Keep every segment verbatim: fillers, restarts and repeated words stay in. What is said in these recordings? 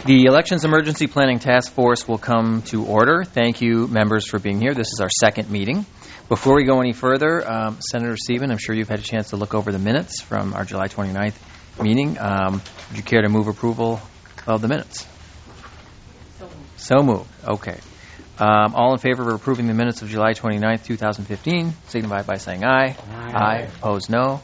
The Elections Emergency Planning Task Force will come to order. Thank you, members, for being here. This is our second meeting. Before we go any further, um, Senator Sieben, I'm sure you've had a chance to look over the minutes from our July twenty-ninth meeting. Um, would you care to move approval of the minutes? So moved. So moved. Okay. Um, all in favor of approving the minutes of July twenty-ninth, twenty fifteen, signify by saying aye. Aye. Aye. Opposed, no.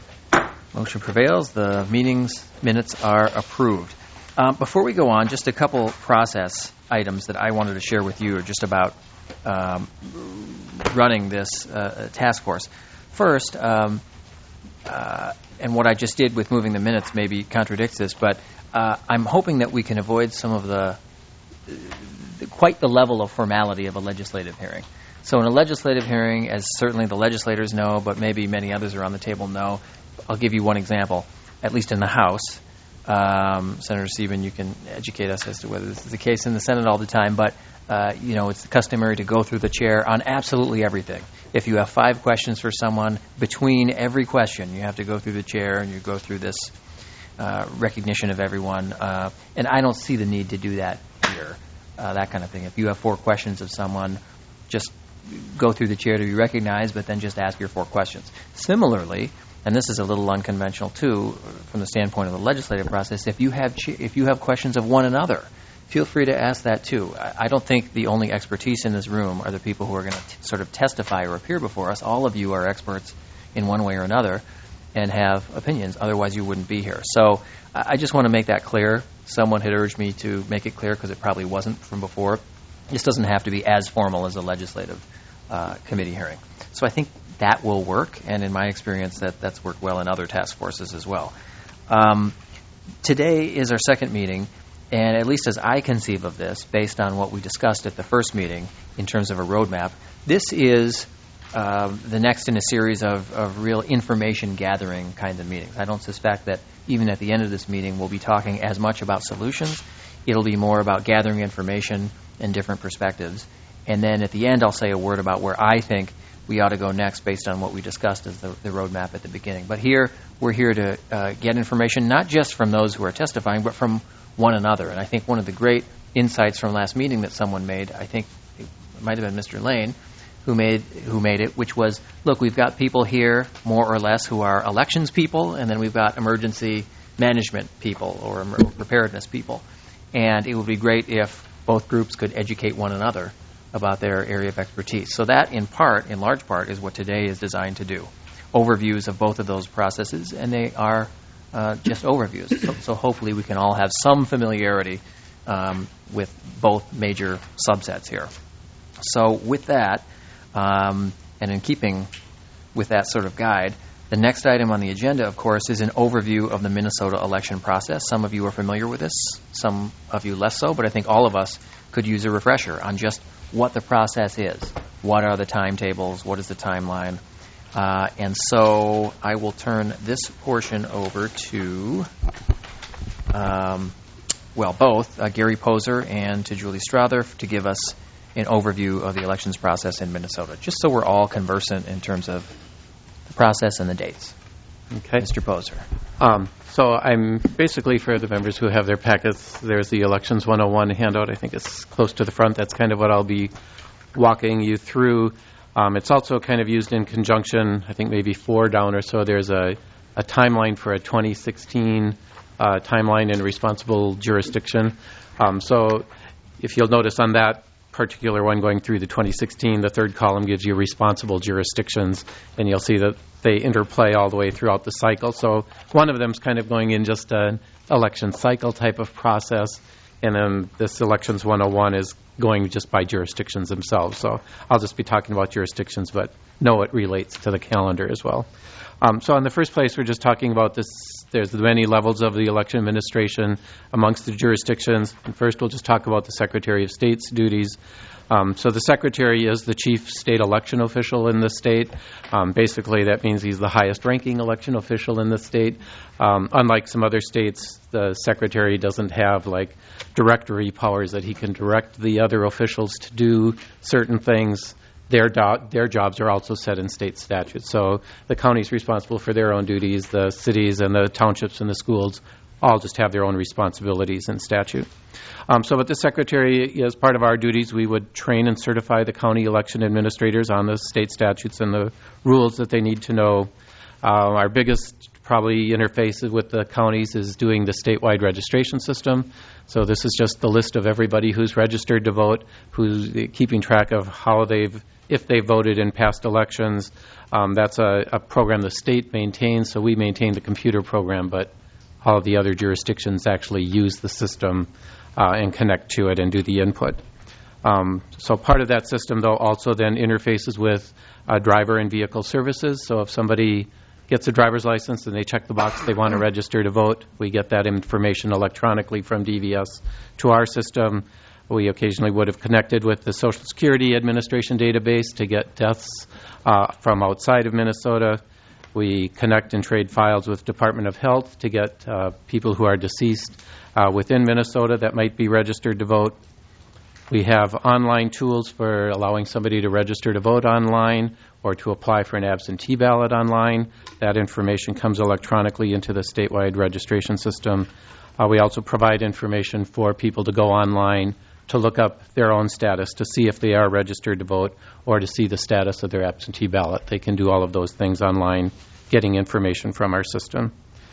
Motion prevails. The meeting's minutes are approved. Um, before we go on, just a couple process items that I wanted to share with you just about um, running this uh, task force. First, um, uh, and what I just did with moving the minutes maybe contradicts this, but uh, I'm hoping that we can avoid some of the, the quite the level of formality of a legislative hearing. So in a legislative hearing, as certainly the legislators know, but maybe many others around the table know, I'll give you one example, at least in the House. Um, Senator Sieben, you can educate us as to whether this is the case in the Senate all the time, but uh, you know, it's customary to go through the chair on absolutely everything. If you have five questions for someone, between every question, you have to go through the chair and you go through this uh, recognition of everyone. Uh, and I don't see the need to do that here, uh, that kind of thing. If you have four questions of someone, just go through the chair to be recognized, but then just ask your four questions. Similarly, and this is a little unconventional too, from the standpoint of the legislative process, if you have ch- if you have questions of one another, feel free to ask that too. I, I don't think the only expertise in this room are the people who are going to t- sort of testify or appear before us. All of you are experts in one way or another and have opinions. Otherwise, you wouldn't be here. So I, I just want to make that clear. Someone had urged me to make it clear because it probably wasn't from before. This doesn't have to be as formal as a legislative uh, committee hearing. So I think that will work, and in my experience, that, that's worked well in other task forces as well. Um, today is our second meeting, and at least as I conceive of this, based on what we discussed at the first meeting in terms of a roadmap, this is uh, the next in a series of, of real information gathering kind of meetings. I don't suspect that even at the end of this meeting we'll be talking as much about solutions. It'll be more about gathering information and different perspectives. And then at the end I'll say a word about where I think we ought to go next based on what we discussed as the, the roadmap at the beginning. But here, we're here to uh, get information not just from those who are testifying, but from one another. And I think one of the great insights from last meeting that someone made, I think it might have been Mister Lane, who made who made it, which was, look, we've got people here, more or less, who are elections people, and then we've got emergency management people or emer- preparedness people. And it would be great if both groups could educate one another about their area of expertise. So that, in part, in large part, is what today is designed to do. Overviews of both of those processes, and they are uh, just overviews. So, so hopefully we can all have some familiarity um, with both major subsets here. So with that, um, and in keeping with that sort of guide, the next item on the agenda, of course, is an overview of the Minnesota election process. Some of you are familiar with this, some of you less so, but I think all of us could use a refresher on just what the process is. What are the timetables? What is the timeline? Uh, and so I will turn this portion over to, um, well, both uh, Gary Poser and to Julie Strother to give us an overview of the elections process in Minnesota, just so we're all conversant in terms of the process and the dates. Okay. Mister Poser. Um, so I'm basically, for the members who have their packets, there's the Elections one oh one handout. I think it's close to the front. That's kind of what I'll be walking you through. Um, it's also kind of used in conjunction, I think maybe four down or so. There's a, a timeline for a twenty sixteen uh, timeline in responsible jurisdiction. Um, so if you'll notice on that particular one going through the twenty sixteen, the third column gives you responsible jurisdictions, and you'll see that they interplay all the way throughout the cycle. So one of them is kind of going in just an election cycle type of process, and then this Elections one oh one is going just by jurisdictions themselves. So I'll just be talking about jurisdictions, but know it relates to the calendar as well. Um, so in the first place, we're just talking about this. There's the many levels of the election administration amongst the jurisdictions. And first, we'll just talk about the Secretary of State's duties. Um, so the Secretary is the chief state election official in the state. Um, basically, that means he's the highest-ranking election official in the state. Um, unlike some other states, the Secretary doesn't have, like, directory powers that he can direct the other officials to do certain things. Their do- their jobs are also set in state statutes. So the county's responsible for their own duties. The cities and the townships and the schools all just have their own responsibilities in statute. Um, so with the Secretary, as part of our duties, we would train and certify the county election administrators on the state statutes and the rules that they need to know. Uh, our biggest probably interface with the counties is doing the statewide registration system. So this is just the list of everybody who's registered to vote, who's keeping track of how they've, if they voted in past elections. Um, that's a, a program the state maintains, so we maintain the computer program, but all of the other jurisdictions actually use the system uh, and connect to it and do the input. Um, so part of that system, though, also then interfaces with uh, driver and vehicle services. So if somebody gets a driver's license and they check the box they want to register to vote, we get that information electronically from D V S to our system. We occasionally would have connected with the Social Security Administration database to get deaths uh, from outside of Minnesota. We connect and trade files with Department of Health to get uh, people who are deceased uh, within Minnesota that might be registered to vote. We have online tools for allowing somebody to register to vote online or to apply for an absentee ballot online. That information comes electronically into the statewide registration system. Uh, we also provide information for people to go online to look up their own status, to see if they are registered to vote or to see the status of their absentee ballot. They can do all of those things online, getting information from our system.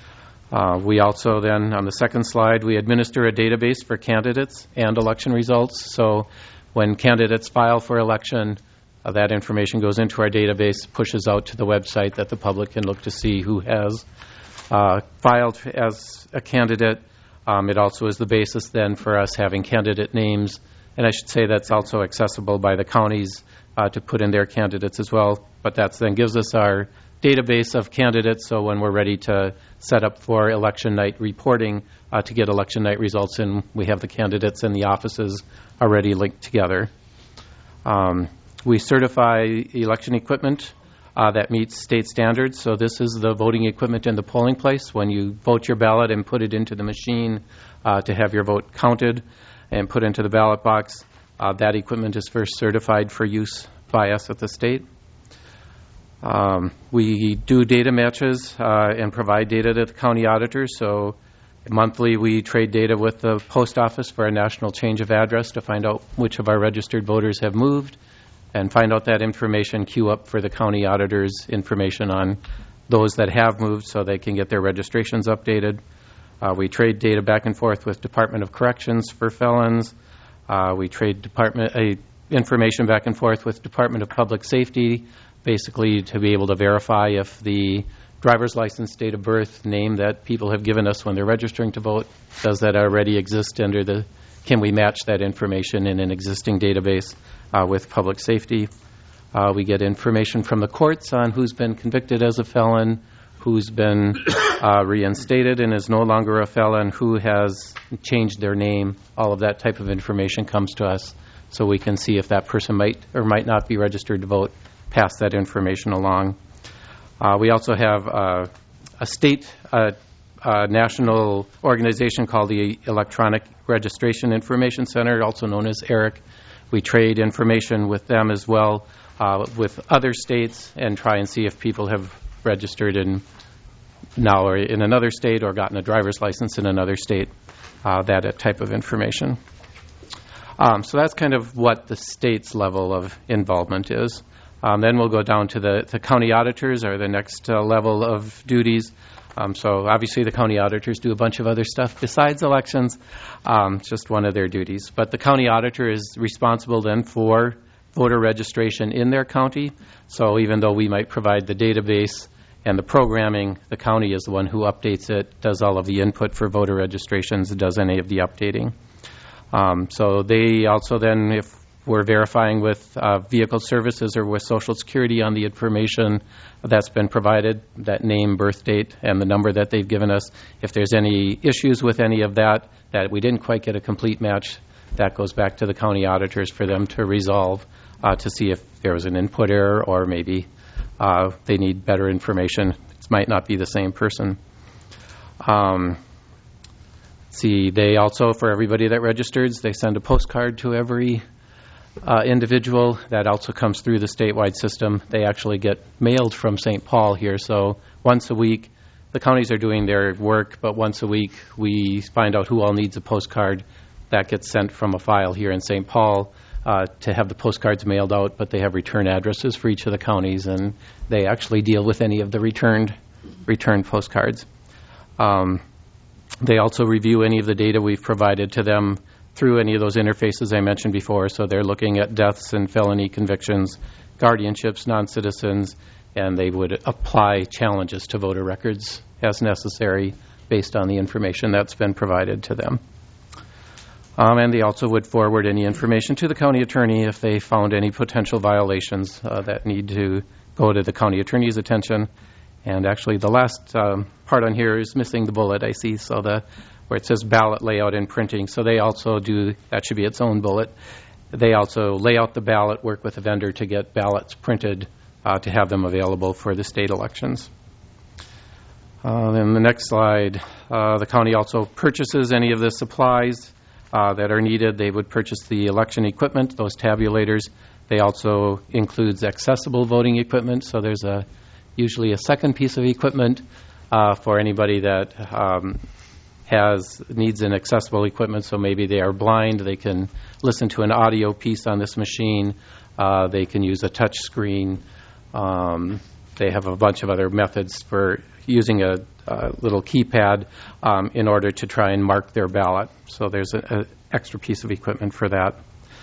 Uh, we also then, on the second slide, we administer a database for candidates and election results. So when candidates file for election, uh, that information goes into our database, pushes out to the website that the public can look to see who has uh, filed as a candidate. Um, it also is the basis then for us having candidate names. And I should say that's also accessible by the counties uh, to put in their candidates as well. But that then gives us our database of candidates, so when we're ready to set up for election night reporting uh, to get election night results in, we have the candidates and the offices already linked together. Um, we certify election equipment uh, that meets state standards. So this is the voting equipment in the polling place. When you vote your ballot and put it into the machine uh, to have your vote counted and put into the ballot box, uh, that equipment is first certified for use by us at the state. Um, we do data matches uh, and provide data to the county auditors. So monthly we trade data with the post office for a national change of address to find out which of our registered voters have moved and find out that information, queue up for the county auditors information on those that have moved so they can get their registrations updated. Uh, we trade data back and forth with Department of Corrections for felons. Uh, we trade department uh, information back and forth with Department of Public Safety, basically to be able to verify if the driver's license, date of birth, name that people have given us when they're registering to vote, does that already exist under the, can we match that information in an existing database uh, with public safety? Uh, we get information from the courts on who's been convicted as a felon, who's been uh, reinstated and is no longer a felon, who has changed their name. All of that type of information comes to us so we can see if that person might or might not be registered to vote, pass that information along. Uh, we also have uh, a state uh, uh, national organization called the Electronic Registration Information Center, also known as ERIC. We trade information with them as well uh, with other states and try and see if people have registered in now or in another state or gotten a driver's license in another state, uh, that type of information. Um, so that's kind of what the state's level of involvement is. Um, then we'll go down to the, the county auditors, or the next uh, level of duties. Um, so obviously the county auditors do a bunch of other stuff besides elections. Um, it's just one of their duties. But the county auditor is responsible then for voter registration in their county. So even though we might provide the database and the programming, the county is the one who updates it, does all of the input for voter registrations, does any of the updating. Um, so they also then, if we're verifying with uh, vehicle services or with Social Security on the information that's been provided, that name, birth date, and the number that they've given us. If there's any issues with any of that, that we didn't quite get a complete match, that goes back to the county auditors for them to resolve uh, to see if there was an input error or maybe uh, they need better information. It might not be the same person. Um, see, they also, for everybody that registers, they send a postcard to every Uh, individual. That also comes through the statewide system. They actually get mailed from Saint Paul here, so once a week the counties are doing their work, but once a week we find out who all needs a postcard. That gets sent from a file here in Saint Paul uh, to have the postcards mailed out, but they have return addresses for each of the counties, and they actually deal with any of the returned returned postcards. Um, they also review any of the data we've provided to them through any of those interfaces I mentioned before. So they're looking at deaths and felony convictions, guardianships, non-citizens, and they would apply challenges to voter records as necessary based on the information that's been provided to them. Um, and they also would forward any information to the county attorney if they found any potential violations uh, that need to go to the county attorney's attention. And actually the last um, part on here is missing the bullet, I see, so the where it says ballot layout and printing. So they also do, that should be its own bullet. They also lay out the ballot, work with a vendor to get ballots printed uh, to have them available for the state elections. Uh, then the next slide, uh, the county also purchases any of the supplies uh, that are needed. They would purchase the election equipment, those tabulators. They also includes accessible voting equipment, so there's a usually a second piece of equipment uh, for anybody that um, has needs an accessible equipment. So maybe they are blind, they can listen to an audio piece on this machine, uh, they can use a touch screen. Um, they have a bunch of other methods for using a, a little keypad um, in order to try and mark their ballot. So there's an extra piece of equipment for that.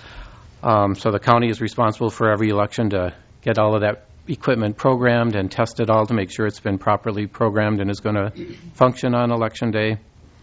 Um, so the county is responsible for every election to get all of that equipment programmed and tested all to make sure it's been properly programmed and is going to function on election day.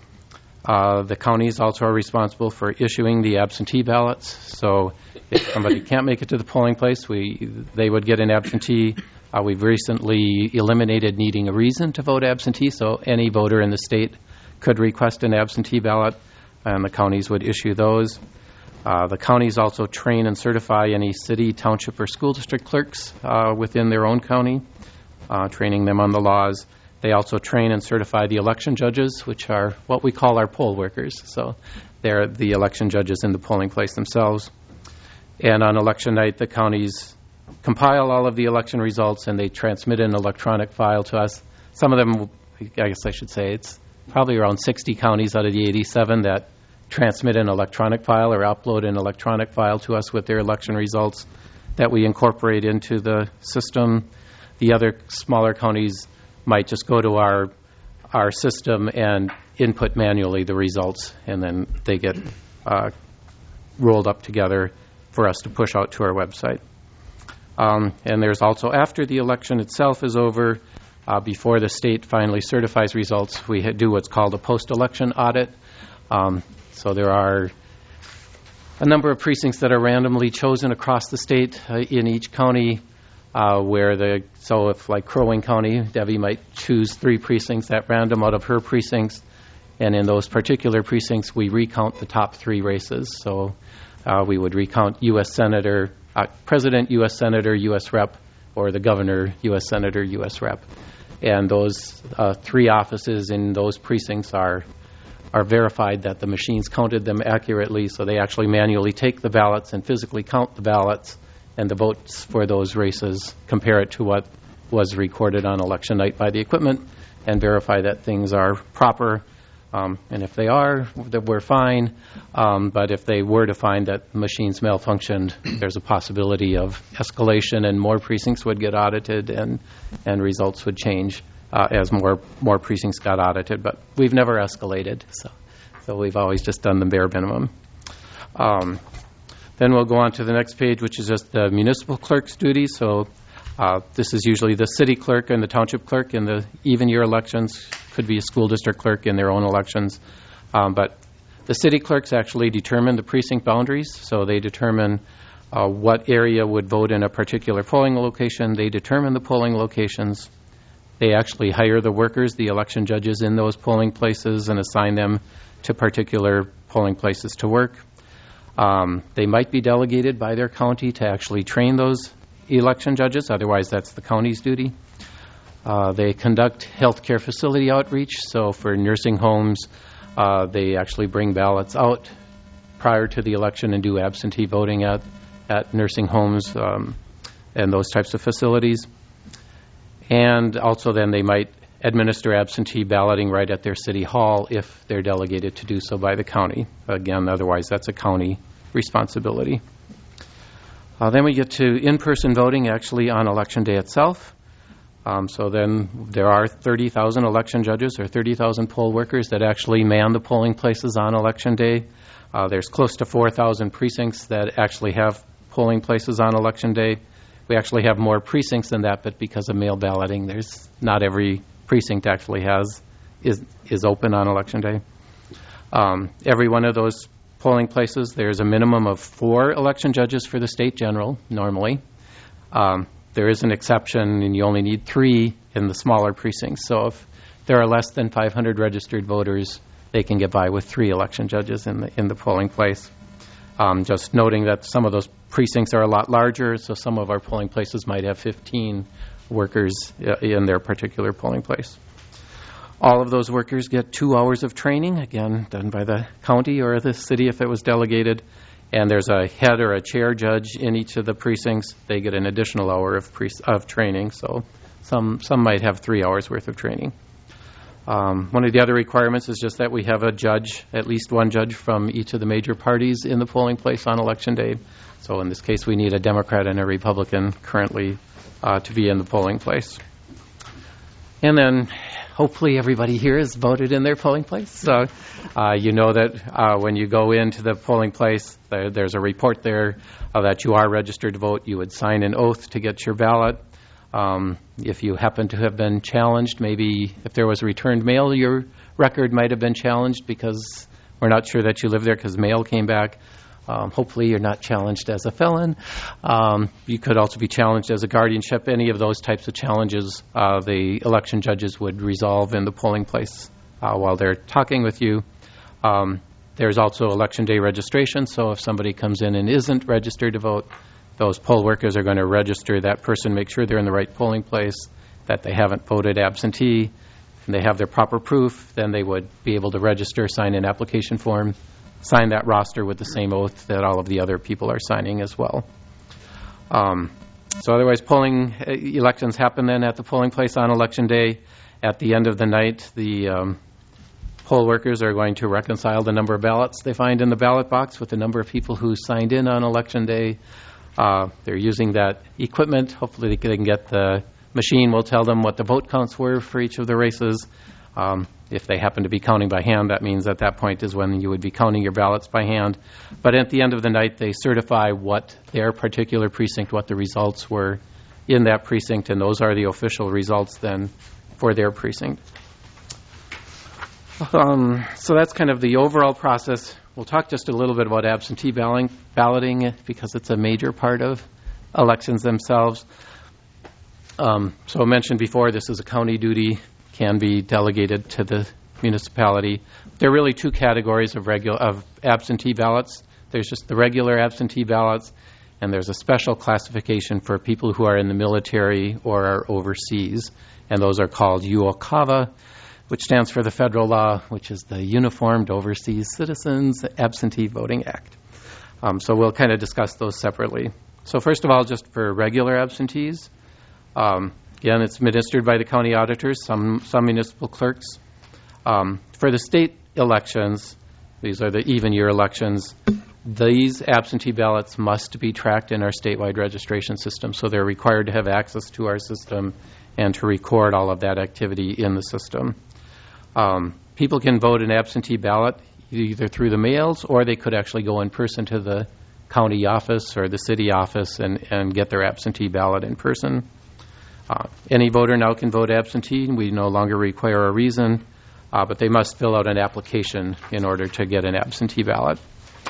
Uh, the counties also are responsible for issuing the absentee ballots. So if somebody can't make it to the polling place, we they would get an absentee. Uh, we've recently eliminated needing a reason to vote absentee, so any voter in the state could request an absentee ballot, and the counties would issue those. Uh, the counties also train and certify any city, township, or school district clerks uh, within their own county, uh, training them on the laws. They also train and certify the election judges, which are what we call our poll workers. So they're the election judges in the polling place themselves. And on election night, the counties compile all of the election results, and they transmit an electronic file to us. Some of them, I guess I should say, it's probably around sixty counties out of the eighty-seven that transmit an electronic file or upload an electronic file to us with their election results that we incorporate into the system. The other smaller counties might just go to our our system and input manually the results, and then they get uh, rolled up together for us to push out to our website. Um, and there's also, after the election itself is over, uh, before the state finally certifies results, we do what's called a post-election audit. Um, so there are a number of precincts that are randomly chosen across the state uh, in each county. Uh, where the so if like Crow Wing County, Debbie might choose three precincts at random out of her precincts, and in those particular precincts we recount the top three races. So uh, we would recount U S Senator, uh, President, U S Senator, U S Rep, or the Governor, U S Senator, U S Rep, and those uh, three offices in those precincts are are verified that the machines counted them accurately. So they actually manually take the ballots and physically count the ballots and the votes for those races, compare it to what was recorded on election night by the equipment, and verify that things are proper. Um, and if they are, that we're fine. Um, but if they were to find that machines malfunctioned, there's a possibility of escalation, and more precincts would get audited, and and results would change uh, as more more precincts got audited. But we've never escalated, so so we've always just done the bare minimum. Um, Then we'll go on to the next page, which is just the municipal clerk's duties. So uh, this is usually the city clerk and the township clerk in the even year elections. Could be a school district clerk in their own elections. Um, but the city clerks actually determine the precinct boundaries. So they determine uh, what area would vote in a particular polling location. They determine the polling locations. They actually hire the workers, the election judges in those polling places, and assign them to particular polling places to work. Um, they might be delegated by their county to actually train those election judges. Otherwise, that's the county's duty. Uh, they conduct healthcare facility outreach. So for nursing homes, uh, they actually bring ballots out prior to the election and do absentee voting at, at nursing homes um, and those types of facilities. And also then they might administer absentee balloting right at their city hall if they're delegated to do so by the county. Again, otherwise that's a county responsibility. Uh, then we get to in-person voting actually on election day itself. Um, so then there are thirty thousand election judges or thirty thousand poll workers that actually man the polling places on election day. Uh, there's close to four thousand precincts that actually have polling places on election day. We actually have more precincts than that, but because of mail balloting, there's not every precinct actually has is is open on election day. Um, every one of those polling places, there's a minimum of four election judges for the state general normally. Um, there is an exception, and you only need three in the smaller precincts. So if there are less than five hundred registered voters, they can get by with three election judges in the in the polling place. Um, just noting that some of those precincts are a lot larger, so some of our polling places might have fifteen workers in their particular polling place. All of those workers get two hours of training, again, done by the county or the city if it was delegated. And there's a head or a chair judge in each of the precincts. They get an additional hour of pre- of training, so some some might have three hours worth of training. Um, one of the other requirements is just that we have a judge, at least one judge from each of the major parties in the polling place on election day. So in this case, we need a Democrat and a Republican currently uh, to be in the polling place. And then hopefully everybody here has voted in their polling place. So uh, you know that uh, when you go into the polling place, there, there's a report there uh, that you are registered to vote. You would sign an oath to get your ballot. Um, if you happen to have been challenged, maybe if there was returned mail, your record might have been challenged because we're not sure that you live there because mail came back. Um, hopefully you're not challenged as a felon. Um, you could also be challenged as a guardianship. Any of those types of challenges, uh, the election judges would resolve in the polling place uh, while they're talking with you. Um, there's also election day registration, so if somebody comes in and isn't registered to vote, those poll workers are going to register that person, make sure they're in the right polling place, that they haven't voted absentee, and they have their proper proof. Then they would be able to register, sign an application form, sign that roster with the same oath that all of the other people are signing as well. Um, so otherwise, polling uh, elections happen then at the polling place on election day. At the end of the night, the um, poll workers are going to reconcile the number of ballots they find in the ballot box with the number of people who signed in on election day. Uh, they're using that equipment. Hopefully they can get the machine will tell them what the vote counts were for each of the races. Um, if they happen to be counting by hand, that means at that point is when you would be counting your ballots by hand. But at the end of the night, they certify what their particular precinct, what the results were in that precinct, and those are the official results then for their precinct. Um, so that's kind of the overall process. We'll talk just a little bit about absentee balloting, balloting because it's a major part of elections themselves. Um, so I mentioned before, this is a county duty, can be delegated to the municipality. There are really two categories of regular of absentee ballots. There's just the regular absentee ballots, and there's a special classification for people who are in the military or are overseas, and those are called U O C A V A, which stands for the federal law, which is the Uniformed Overseas Citizens Absentee Voting Act. Um, so we'll kind of discuss those separately. So first of all, just for regular absentees, um, again, it's administered by the county auditors, some some municipal clerks. Um, for the state elections, these are the even year elections, these absentee ballots must be tracked in our statewide registration system, so they're required to have access to our system and to record all of that activity in the system. Um, people can vote an absentee ballot either through the mails, or they could actually go in person to the county office or the city office and, and get their absentee ballot in person. Uh, any voter now can vote absentee. We no longer require a reason, uh, but they must fill out an application in order to get an absentee ballot.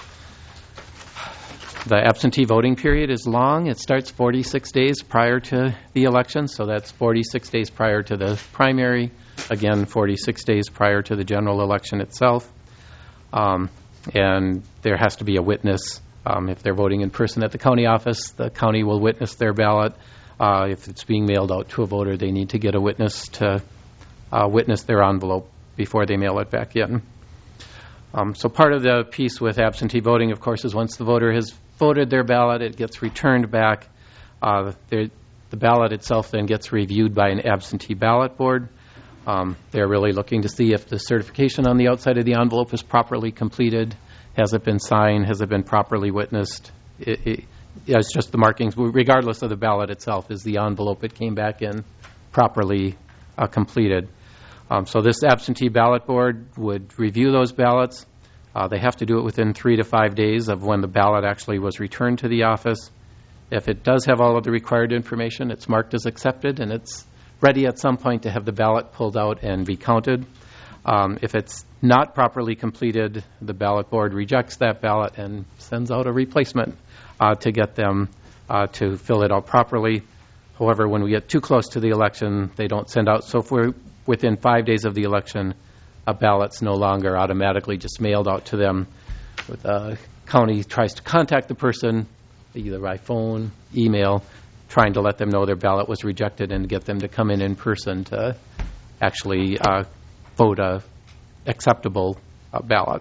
The absentee voting period is long. It starts forty-six days prior to the election, so that's forty-six days prior to the primary, again, forty-six days prior to the general election itself. Um, and there has to be a witness. Um, if they're voting in person at the county office, the county will witness their ballot. Uh, if it's being mailed out to a voter, they need to get a witness to uh, witness their envelope before they mail it back in. Um, so part of the piece with absentee voting, of course, is once the voter has voted their ballot, it gets returned back. Uh, the ballot itself then gets reviewed by an absentee ballot board. Um, they're really looking to see if the certification on the outside of the envelope is properly completed. Has it been signed? Has it been properly witnessed? It, it, it's just the markings, regardless of the ballot itself, is the envelope it came back in properly uh, completed. Um, so this absentee ballot board would review those ballots. Uh, they have to do it within three to five days of when the ballot actually was returned to the office. If it does have all of the required information, it's marked as accepted, and it's ready at some point to have the ballot pulled out and be counted. Um, if it's not properly completed, the ballot board rejects that ballot and sends out a replacement uh, to get them uh, to fill it out properly. However, when we get too close to the election, they don't send out. So if we're within five days of the election, a ballot's no longer automatically just mailed out to them. The county tries to contact the person, either by phone, email, trying to let them know their ballot was rejected and get them to come in in person to actually uh, vote a acceptable uh, ballot.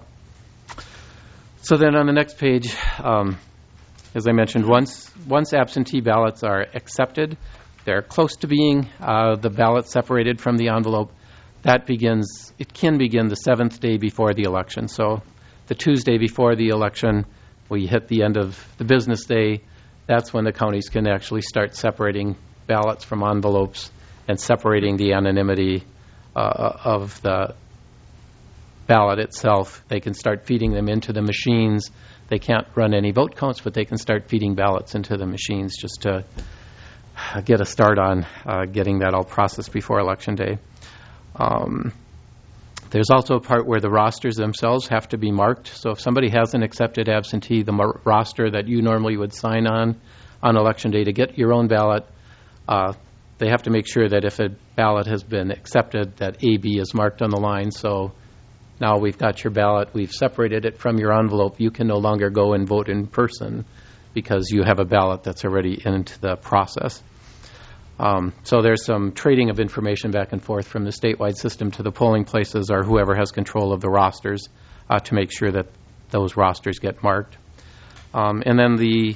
So then on the next page, um, as I mentioned, once once absentee ballots are accepted, they're close to being uh, the ballot separated from the envelope. That begins, it can begin the seventh day before the election. So the Tuesday before the election, we hit the end of the business day. That's when the counties can actually start separating ballots from envelopes and separating the anonymity uh, of the ballot itself. They can start feeding them into the machines. They can't run any vote counts, but they can start feeding ballots into the machines just to get a start on uh, getting that all processed before Election Day. Um, there's also a part where the rosters themselves have to be marked. So if somebody has an accepted absentee, the mar- roster that you normally would sign on on Election Day to get your own ballot, uh, they have to make sure that if a ballot has been accepted, that A B is marked on the line. So now we've got your ballot, we've separated it from your envelope. You can no longer go and vote in person because you have a ballot that's already into the process. Um, so there's some trading of information back and forth from the statewide system to the polling places or whoever has control of the rosters uh, to make sure that those rosters get marked. Um, and then the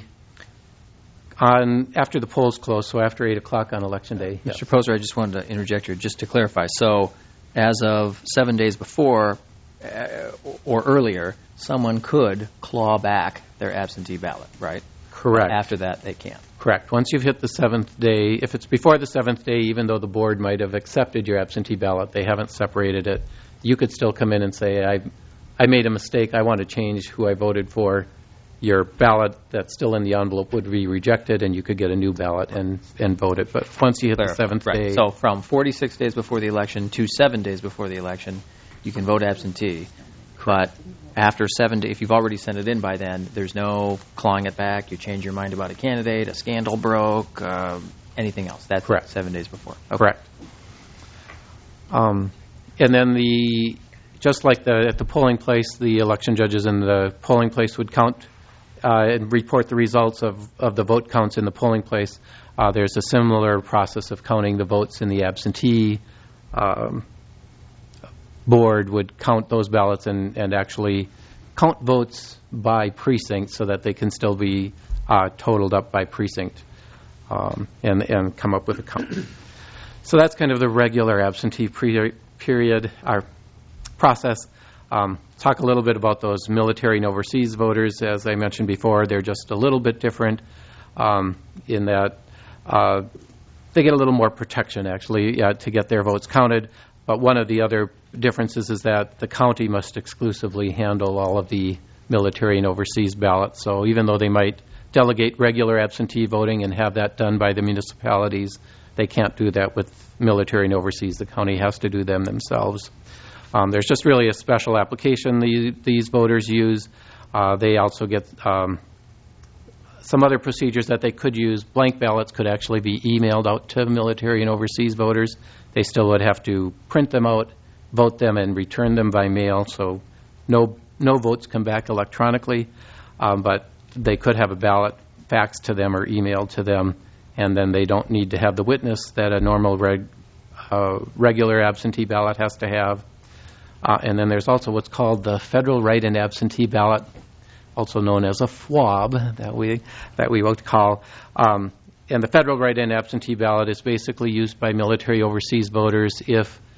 on after the polls close, so after eight o'clock on Election Day. Mister Poser, I just wanted to interject here just to clarify. So as of seven days before uh, or earlier, someone could claw back their absentee ballot, right? Correct. After that, they can't. Correct. Once you've hit the seventh day, if it's before the seventh day, even though the board might have accepted your absentee ballot, they haven't separated it, you could still come in and say, I I made a mistake, I want to change who I voted for. Your ballot that's still in the envelope would be rejected, and you could get a new ballot and, and vote it. But once you hit Clarify. the seventh right. day... So from forty-six days before the election to seven days before the election, you can vote absentee. But after seven days, if you've already sent it in by then, there's no clawing it back. You change your mind about a candidate, a scandal broke, uh, anything else. That's Correct. seven days before. Okay. Correct. Um, and then the just like the at the polling place, the election judges in the polling place would count uh, and report the results of, of the vote counts in the polling place. Uh, there's a similar process of counting the votes in the absentee um, board would count those ballots and, and actually count votes by precinct so that they can still be uh, totaled up by precinct um, and, and come up with a count. So that's kind of the regular absentee pre- period, our process. Um, talk a little bit about those military and overseas voters. As I mentioned before, they're just a little bit different um, in that uh, they get a little more protection, actually, uh, to get their votes counted. But one of the other differences is that the county must exclusively handle all of the military and overseas ballots. So even though they might delegate regular absentee voting and have that done by the municipalities, they can't do that with military and overseas. The county has to do them themselves. Um, there's just really a special application the, these voters use. Uh, they also get um, some other procedures that they could use. Blank ballots could actually be emailed out to military and overseas voters. They still would have to print them out, vote them, and return them by mail. So no no votes come back electronically, um, but they could have a ballot faxed to them or emailed to them, and then they don't need to have the witness that a normal reg, uh, regular absentee ballot has to have. Uh, and then there's also what's called the Federal Write-in Absentee Ballot, also known as a F W A B, that we that we would call. Um, And the federal write-in absentee ballot is basically used by military overseas voters if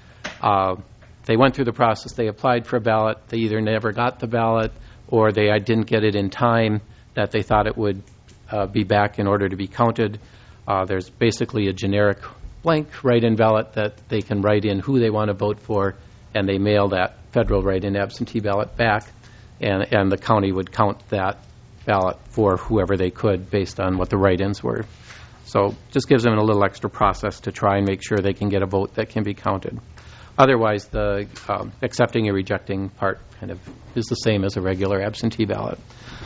uh, they went through the process, they applied for a ballot, they either never got the ballot or they uh, didn't get it in time that they thought it would uh, be back in order to be counted. Uh, there's basically a generic blank write-in ballot that they can write in who they want to vote for, and they mail that federal write-in absentee ballot back, and, and the county would count that ballot for whoever they could based on what the write-ins were. So just gives them a little extra process to try and make sure they can get a vote that can be counted. Otherwise, the um, accepting and rejecting part kind of is the same as a regular absentee ballot.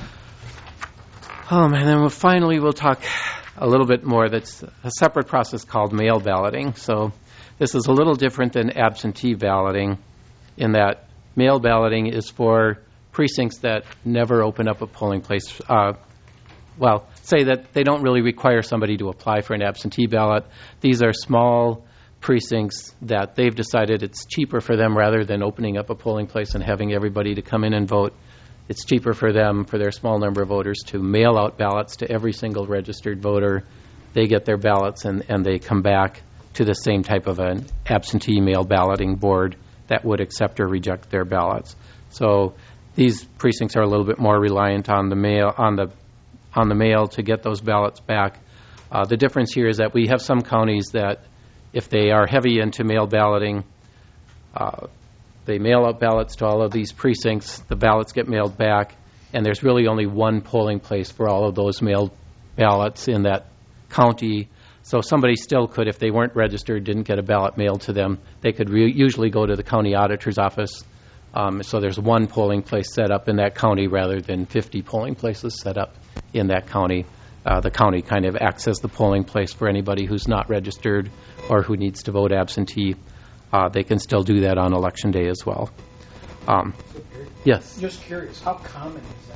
Um, and then we'll finally we'll talk a little bit more. That's a separate process called mail balloting. So this is a little different than absentee balloting in that mail balloting is for precincts that never open up a polling place. Uh, well, say that they don't really require somebody to apply for an absentee ballot. These are small precincts that they've decided it's cheaper for them rather than opening up a polling place and having everybody to come in and vote. It's cheaper for them, for their small number of voters, to mail out ballots to every single registered voter. They get their ballots and, and they come back to the same type of an absentee mail balloting board that would accept or reject their ballots. So these precincts are a little bit more reliant on the mail on the on the mail to get those ballots back. Uh, the difference here is that we have some counties that, if they are heavy into mail balloting, uh, they mail out ballots to all of these precincts, the ballots get mailed back, and there's really only one polling place for all of those mailed ballots in that county. So somebody still could, if they weren't registered, didn't get a ballot mailed to them, they could re- usually go to the county auditor's office. Um, so there's one polling place set up in that county rather than fifty polling places set up in that county. Uh, the county kind of acts as the polling place for anybody who's not registered or who needs to vote absentee. Uh, they can still do that on election day as well. Um, yes? Just curious, how common is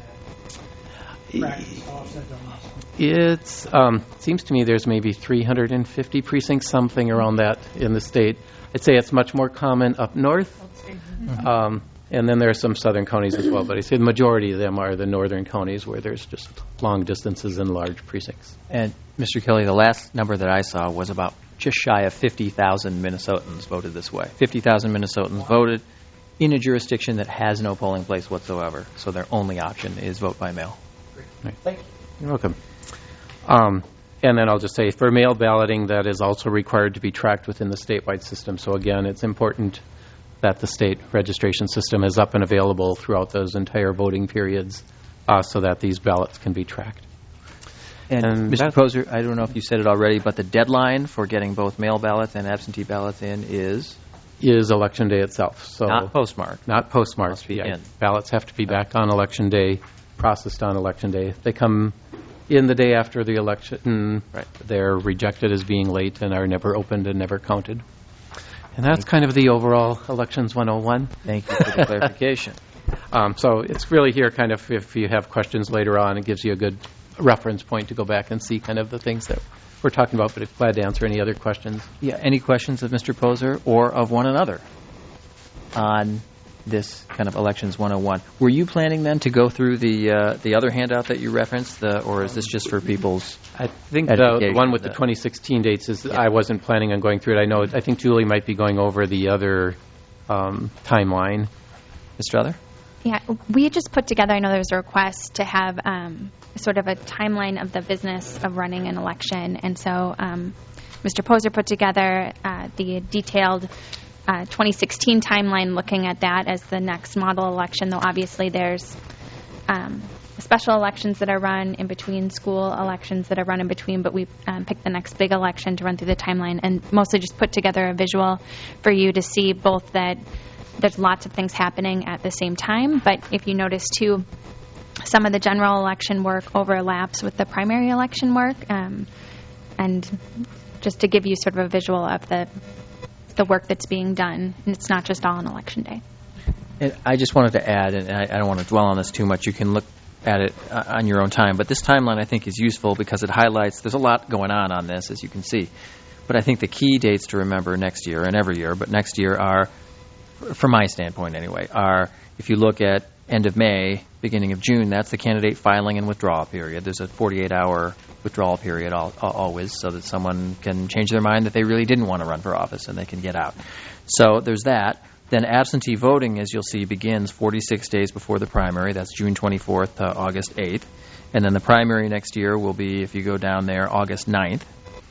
that practice? How often done? It's um, seems to me there's maybe three hundred fifty precincts, something around that in the state. I'd say it's much more common up north. Mm-hmm. Um, and then there are some southern counties as well, but I say the majority of them are the northern counties where there's just long distances and large precincts. And Mister Kelly, the last number that I saw was about just shy of fifty thousand Minnesotans voted this way. fifty thousand Minnesotans wow. voted in a jurisdiction that has no polling place whatsoever, so their only option is vote by mail. Right. Thank you. You're welcome. Um, and then I'll just say, for mail balloting, that is also required to be tracked within the statewide system. So again, it's important that the state registration system is up and available throughout those entire voting periods uh, so that these ballots can be tracked. And, and Mister Poser, I don't know if you said it already, but the deadline for getting both mail ballots and absentee ballots in is? Is Election Day itself. So not postmarked. Not postmarked. Yeah. Ballots have to be back on Election Day, processed on Election Day. If they come in the day after the election, right, they're rejected as being late and are never opened and never counted. And that's kind of the overall Elections one oh one. Thank you for the clarification. Um, so it's really here kind of, if you have questions later on, it gives you a good reference point to go back and see kind of the things that we're talking about, but I'm glad to answer any other questions. Yeah, any questions of Mister Poser or of one another on this kind of Elections one oh one? Were you planning then to go through the uh, the other handout that you referenced, the, or is this just for people's I think the, the one with the, the twenty sixteen dates is, yeah. I wasn't planning on going through it. I know, I think Julie might be going over the other um, timeline. Mister Other? Yeah, we just put together, I know there was a request to have um, sort of a timeline of the business of running an election. And so um, Mister Poser put together uh, the detailed uh, twenty sixteen timeline, looking at that as the next model election, though obviously there's um, special elections that are run in between, school elections that are run in between, but we um, picked the next big election to run through the timeline, and mostly just put together a visual for you to see both that there's lots of things happening at the same time, but if you notice too, some of the general election work overlaps with the primary election work, um, and just to give you sort of a visual of the the work that's being done, and it's not just all on Election Day. And I just wanted to add, and I, I don't want to dwell on this too much, you can look at it uh, on your own time, but this timeline I think is useful because it highlights, there's a lot going on on this, as you can see, but I think the key dates to remember next year, and every year, but next year are, from my standpoint anyway, are, if you look at end of May, beginning of June, that's the candidate filing and withdrawal period. There's a forty-eight hour withdrawal period al- always, so that someone can change their mind that they really didn't want to run for office and they can get out. So there's that. Then absentee voting, as you'll see, begins forty-six days before the primary. That's June twenty-fourth to August eighth. And then the primary next year will be, if you go down there, August ninth.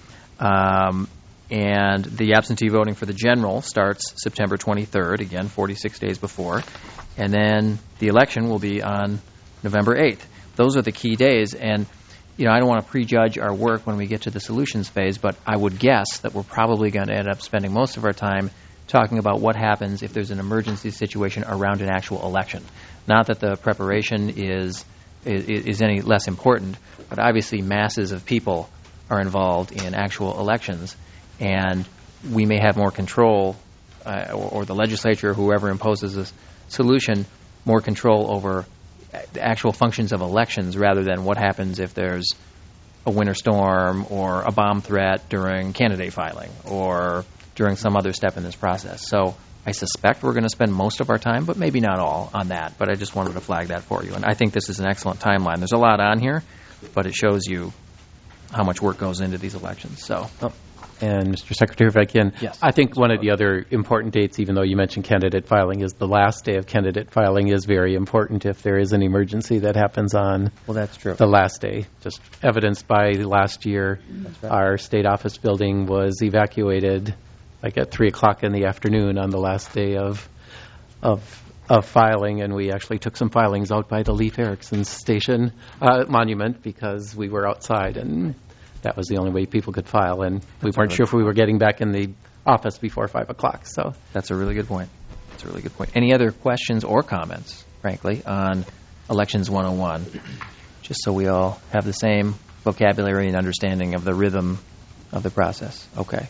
Um, and the absentee voting for the general starts September twenty-third, again, forty-six days before. And then the election will be on November eighth. Those are the key days. And, you know, I don't want to prejudge our work when we get to the solutions phase, but I would guess that we're probably going to end up spending most of our time talking about what happens if there's an emergency situation around an actual election. Not that the preparation is is, is any less important, but obviously masses of people are involved in actual elections, and we may have more control, uh, or, or the legislature, whoever imposes this solution, more control over the actual functions of elections rather than what happens if there's a winter storm or a bomb threat during candidate filing or during some other step in this process. So I suspect we're going to spend most of our time, but maybe not all, on that. But I just wanted to flag that for you. And I think this is an excellent timeline. There's a lot on here, but it shows you how much work goes into these elections. So. Oh. And Mister Secretary, if I can, yes. I think one of the other important dates, even though you mentioned candidate filing, is the last day of candidate filing is very important if there is an emergency that happens on Well, that's true. the last day. Just evidenced by last year, That's right. our state office building was evacuated like at three o'clock in the afternoon on the last day of of of filing, and we actually took some filings out by the Leif Erikson Station uh, monument because we were outside, and that was the only way people could file, and we That's weren't really sure if we were getting back in the office before five o'clock. So That's a really good point. That's a really good point. Any other questions or comments, frankly, on Elections one oh one? Just so we all have the same vocabulary and understanding of the rhythm of the process. Okay.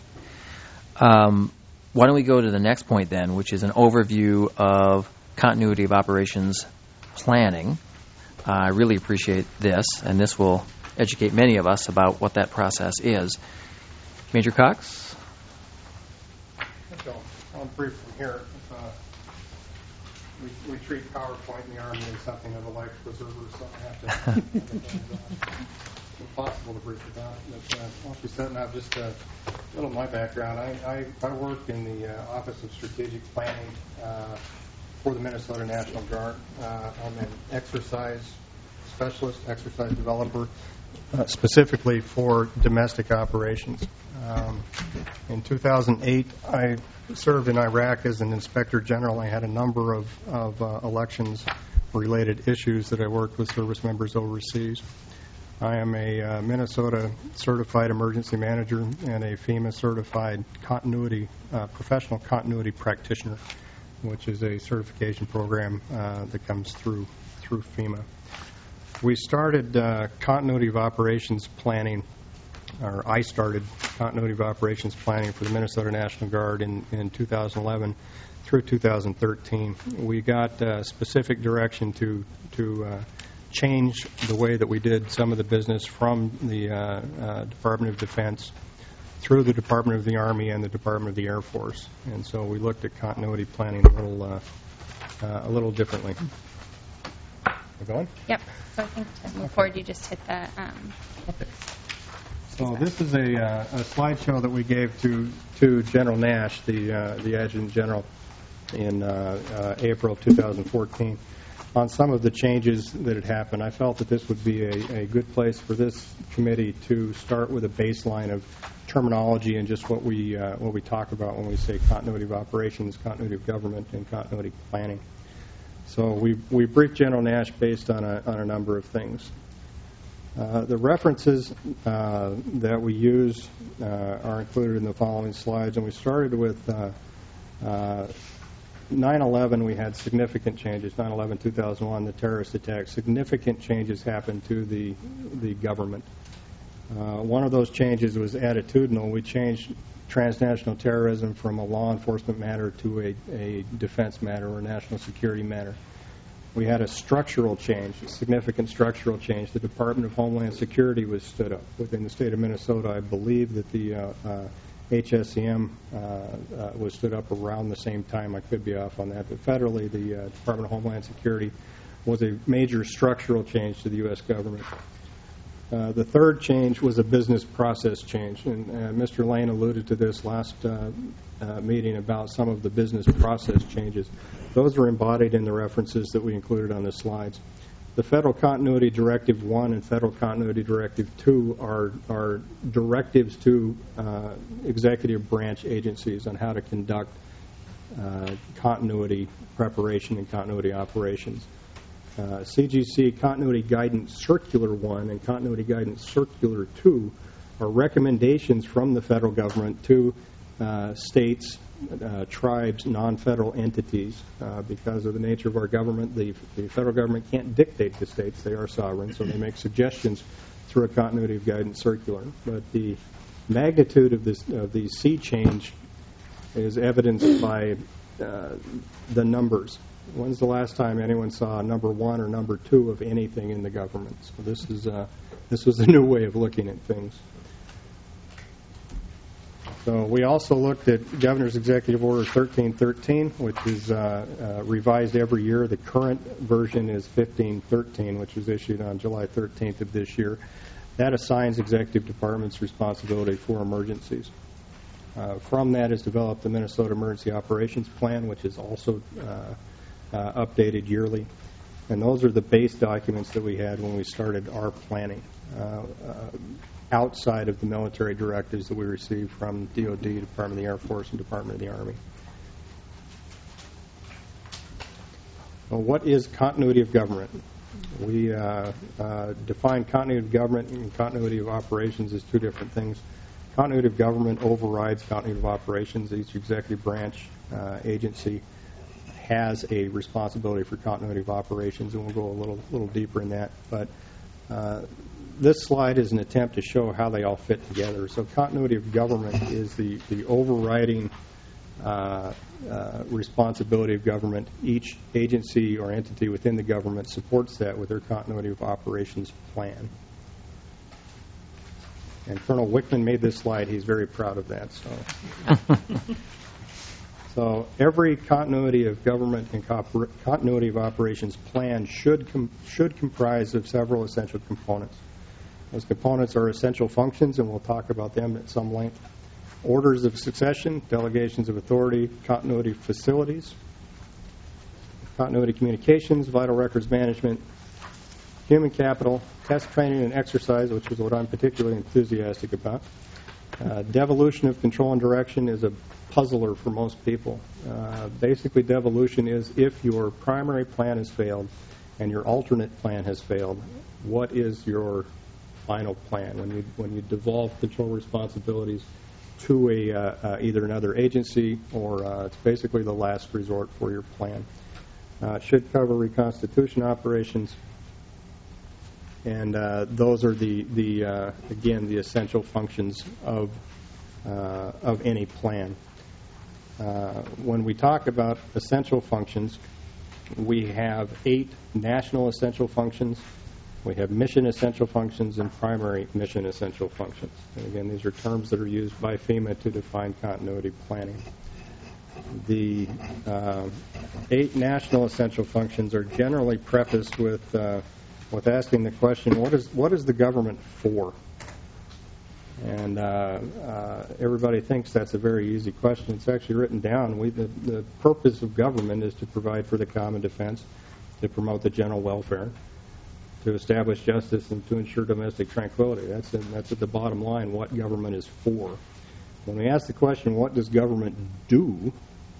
Um, why don't we go to the next point then, which is an overview of continuity of operations planning. Uh, I really appreciate this, and this will educate many of us about what that process is. Major Cox? So I'll brief from here. Uh, we, we treat PowerPoint in the Army as something of a life preserver, so I have to. It's impossible to brief without it. But uh, once we set up, just a little of my background. I, I, I work in the uh, Office of Strategic Planning uh, for the Minnesota National Guard. Uh, I'm an exercise specialist, exercise developer, uh, specifically for domestic operations. Um, in two thousand eight, I served in Iraq as an inspector general. I had a number of, of uh, elections-related issues that I worked with service members overseas. I am a uh, Minnesota certified emergency manager and a FEMA certified continuity, uh, professional continuity practitioner, which is a certification program uh, that comes through through FEMA. We started uh, continuity of operations planning, or I started continuity of operations planning for the Minnesota National Guard in, in two thousand eleven through two thousand thirteen. We got uh, specific direction to to uh, change the way that we did some of the business from the uh, uh, Department of Defense through the Department of the Army and the Department of the Air Force. And so we looked at continuity planning a little uh, uh, a little differently. We're going? Yep. So I think to move forward, you just hit the. Um, Okay. So this is a, uh, a slideshow that we gave to to General Nash, the uh, the Adjutant General, in uh, uh, April of two thousand fourteen, on some of the changes that had happened. I felt that this would be a, a good place for this committee to start with a baseline of terminology and just what we uh, what we talk about when we say continuity of operations, continuity of government, and continuity planning. So we we briefed General Nash based on a on a number of things. Uh, the references uh, that we use uh, are included in the following slides, and we started with uh, uh, nine eleven. We had significant changes. nine eleven two thousand one, the terrorist attack. Significant changes happened to the the government. Uh, one of those changes was attitudinal. We changed transnational terrorism from a law enforcement matter to a, a defense matter or national security matter. We had a structural change, a significant structural change. The Department of Homeland Security was stood up within the state of Minnesota. I believe that the uh, uh, H S C M uh, uh, was stood up around the same time. I could be off on that. But federally, the uh, Department of Homeland Security was a major structural change to the U S government. Uh, the third change was a business process change, and uh, Mister Lane alluded to this last uh, uh, meeting about some of the business process changes. Those are embodied in the references that we included on the slides. The Federal Continuity Directive one and Federal Continuity Directive two are, are directives to uh, executive branch agencies on how to conduct uh, continuity preparation and continuity operations. Uh, C G C Continuity Guidance Circular one and Continuity Guidance Circular two are recommendations from the federal government to uh, states, uh, tribes, non-federal entities. Uh, because of the nature of our government, the, the federal government can't dictate to states. They are sovereign, so they make suggestions through a Continuity of Guidance Circular. But the magnitude of, this, of the sea change is evidenced by uh, the numbers. When's the last time anyone saw number one or number two of anything in the government? So this is uh, this was a new way of looking at things. So we also looked at Governor's Executive Order thirteen thirteen, which is uh, uh, revised every year. The current version is fifteen thirteen, which was issued on July thirteenth of this year. That assigns executive departments responsibility for emergencies. Uh, from that is developed the Minnesota Emergency Operations Plan, which is also uh, Uh, updated yearly. And those are the base documents that we had when we started our planning uh, uh, outside of the military directives that we received from D O D, Department of the Air Force, and Department of the Army. Well, what is continuity of government? We uh, uh, define continuity of government and continuity of operations as two different things. Continuity of government overrides continuity of operations. Each executive branch uh, agency has a responsibility for continuity of operations, and we'll go a little little deeper in that. But uh, this slide is an attempt to show how they all fit together. So continuity of government is the, the overriding uh, uh, responsibility of government. Each agency or entity within the government supports that with their continuity of operations plan. And Colonel Wickman made this slide. He's very proud of that. So. So every continuity of government and continuity of operations plan should com should comprise of several essential components. Those components are essential functions, and we'll talk about them at some length. Orders of succession, delegations of authority, continuity facilities, continuity communications, vital records management, human capital, test training and exercise, which is what I'm particularly enthusiastic about. Uh, devolution of control and direction is a puzzler for most people. Uh, basically, devolution is if your primary plan has failed and your alternate plan has failed, what is your final plan? When you when you devolve control responsibilities to a uh, uh, either another agency or uh, it's basically the last resort for your plan. Uh, it should cover reconstitution operations, and uh, those are the the uh, again the essential functions of uh, of any plan. Uh, when we talk about essential functions, we have eight national essential functions. We have mission essential functions and primary mission essential functions. And again, these are terms that are used by FEMA to define continuity planning. The uh, eight national essential functions are generally prefaced with uh, with asking the question, what is what is the government for? And uh, uh, everybody thinks that's a very easy question. It's actually written down. We, the, the purpose of government is to provide for the common defense, to promote the general welfare, to establish justice, and to ensure domestic tranquility. That's, a, that's at the bottom line what government is for. When we ask the question, what does government do,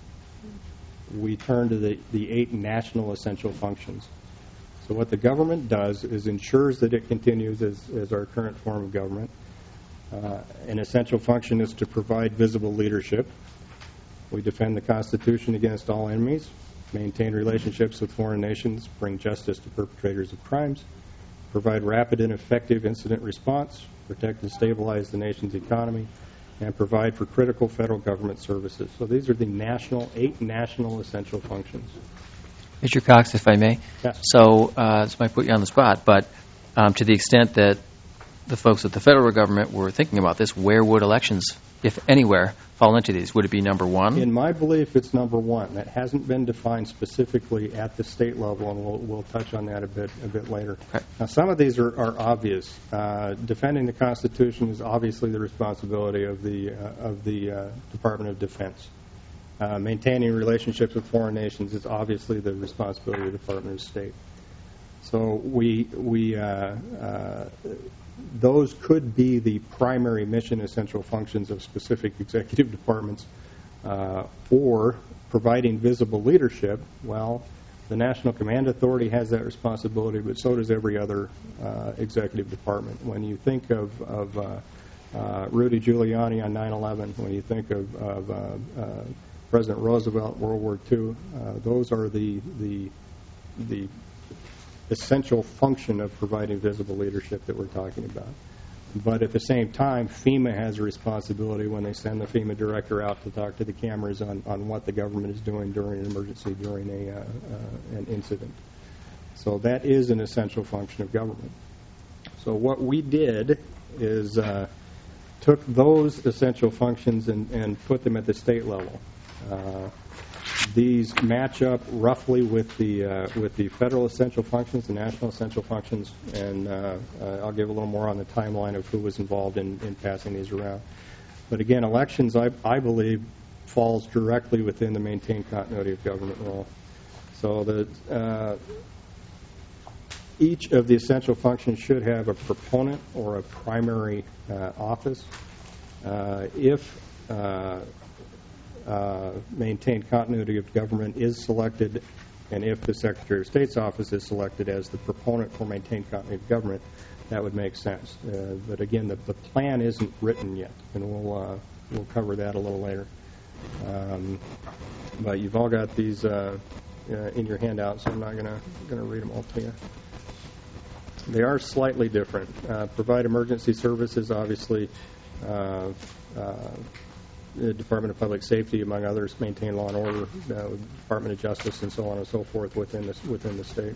we turn to the, the eight national essential functions. So what the government does is ensures that it continues as, as our current form of government. Uh, an essential function is to provide visible leadership. We defend the Constitution against all enemies, maintain relationships with foreign nations, bring justice to perpetrators of crimes, provide rapid and effective incident response, protect and stabilize the nation's economy, and provide for critical federal government services. So these are the national, eight national essential functions. Mister Cox, if I may. Yes. So uh, this might put you on the spot, but um, to the extent that the folks at the federal government were thinking about this, where would elections, if anywhere, fall into these? Would it be number one? In my belief, it's number one. That hasn't been defined specifically at the state level, and we'll, we'll touch on that a bit a bit later. Okay. Now, some of these are, are obvious. Uh, defending the Constitution is obviously the responsibility of the uh, of the uh, Department of Defense. Uh, maintaining relationships with foreign nations is obviously the responsibility of the Department of State. So we we uh, uh, those could be the primary mission essential functions of specific executive departments, uh, or providing visible leadership. Well, the National Command Authority has that responsibility, but so does every other uh, executive department. When you think of, of uh, uh, Rudy Giuliani on nine eleven, when you think of, of uh, uh, President Roosevelt, World War Two, uh, those are the the the essential function of providing visible leadership that we're talking about. But at the same time, FEMA has a responsibility when they send the FEMA director out to talk to the cameras on, on what the government is doing during an emergency, during a uh, uh, an incident. So that is an essential function of government. So what we did is uh, took those essential functions and, and put them at the state level. Uh, These match up roughly with the uh, with the federal essential functions, the national essential functions, and uh, uh, I'll give a little more on the timeline of who was involved in, in passing these around. But again, elections, I, I believe, falls directly within the maintain continuity of government role. So the uh, each of the essential functions should have a proponent or a primary uh, office. Uh, if uh, Uh, maintain continuity of government is selected, and if the Secretary of State's office is selected as the proponent for maintain continuity of government, that would make sense. Uh, but again, the, the plan isn't written yet, and we'll uh, we'll cover that a little later. Um, but you've all got these uh, uh, in your handout, so I'm not gonna gonna read them all to you. They are slightly different. Uh, provide emergency services, obviously. Uh, uh, The Department of Public Safety, among others, maintain law and order, uh, Department of Justice, and so on and so forth within the, within the state.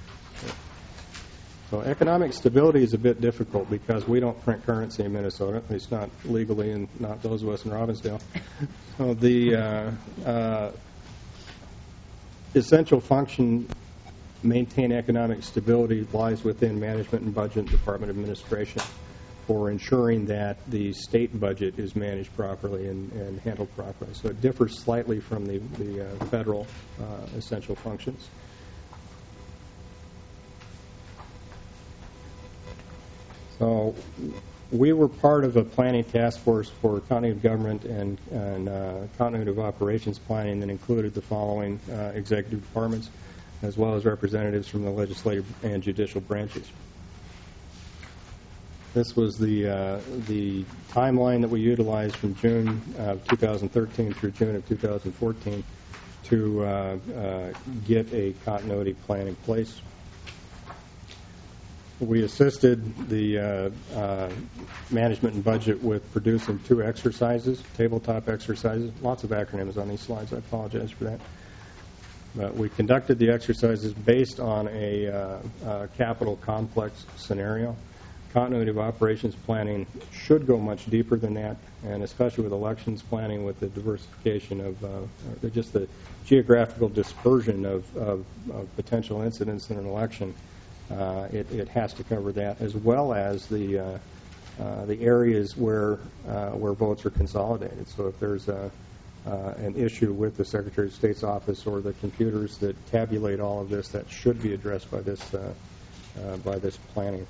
So economic stability is a bit difficult because we don't print currency in Minnesota, at least not legally, and not those of us in Robbinsdale. So the uh, uh, essential function, maintain economic stability, lies within management and budget, Department of Administration, for ensuring that the state budget is managed properly and, and handled properly. So it differs slightly from the, the uh, federal uh, essential functions. So we were part of a planning task force for continuity of government and, and uh, continuity of operations planning that included the following uh, executive departments, as well as representatives from the legislative and judicial branches. This was the uh, the timeline that we utilized from June of two thousand thirteen through June of two thousand fourteen to uh, uh, get a continuity plan in place. We assisted the uh, uh, management and budget with producing two exercises, tabletop exercises. Lots of acronyms on these slides. I apologize for that. But we conducted the exercises based on a uh, uh, capital complex scenario. Continuity of operations planning should go much deeper than that, and especially with elections planning, with the diversification of uh, just the geographical dispersion of, of, of potential incidents in an election. Uh, it, it has to cover that, as well as the uh, uh, the areas where uh, where votes are consolidated. So if there's a, uh, an issue with the Secretary of State's office or the computers that tabulate all of this, that should be addressed by this uh, uh, by this planning.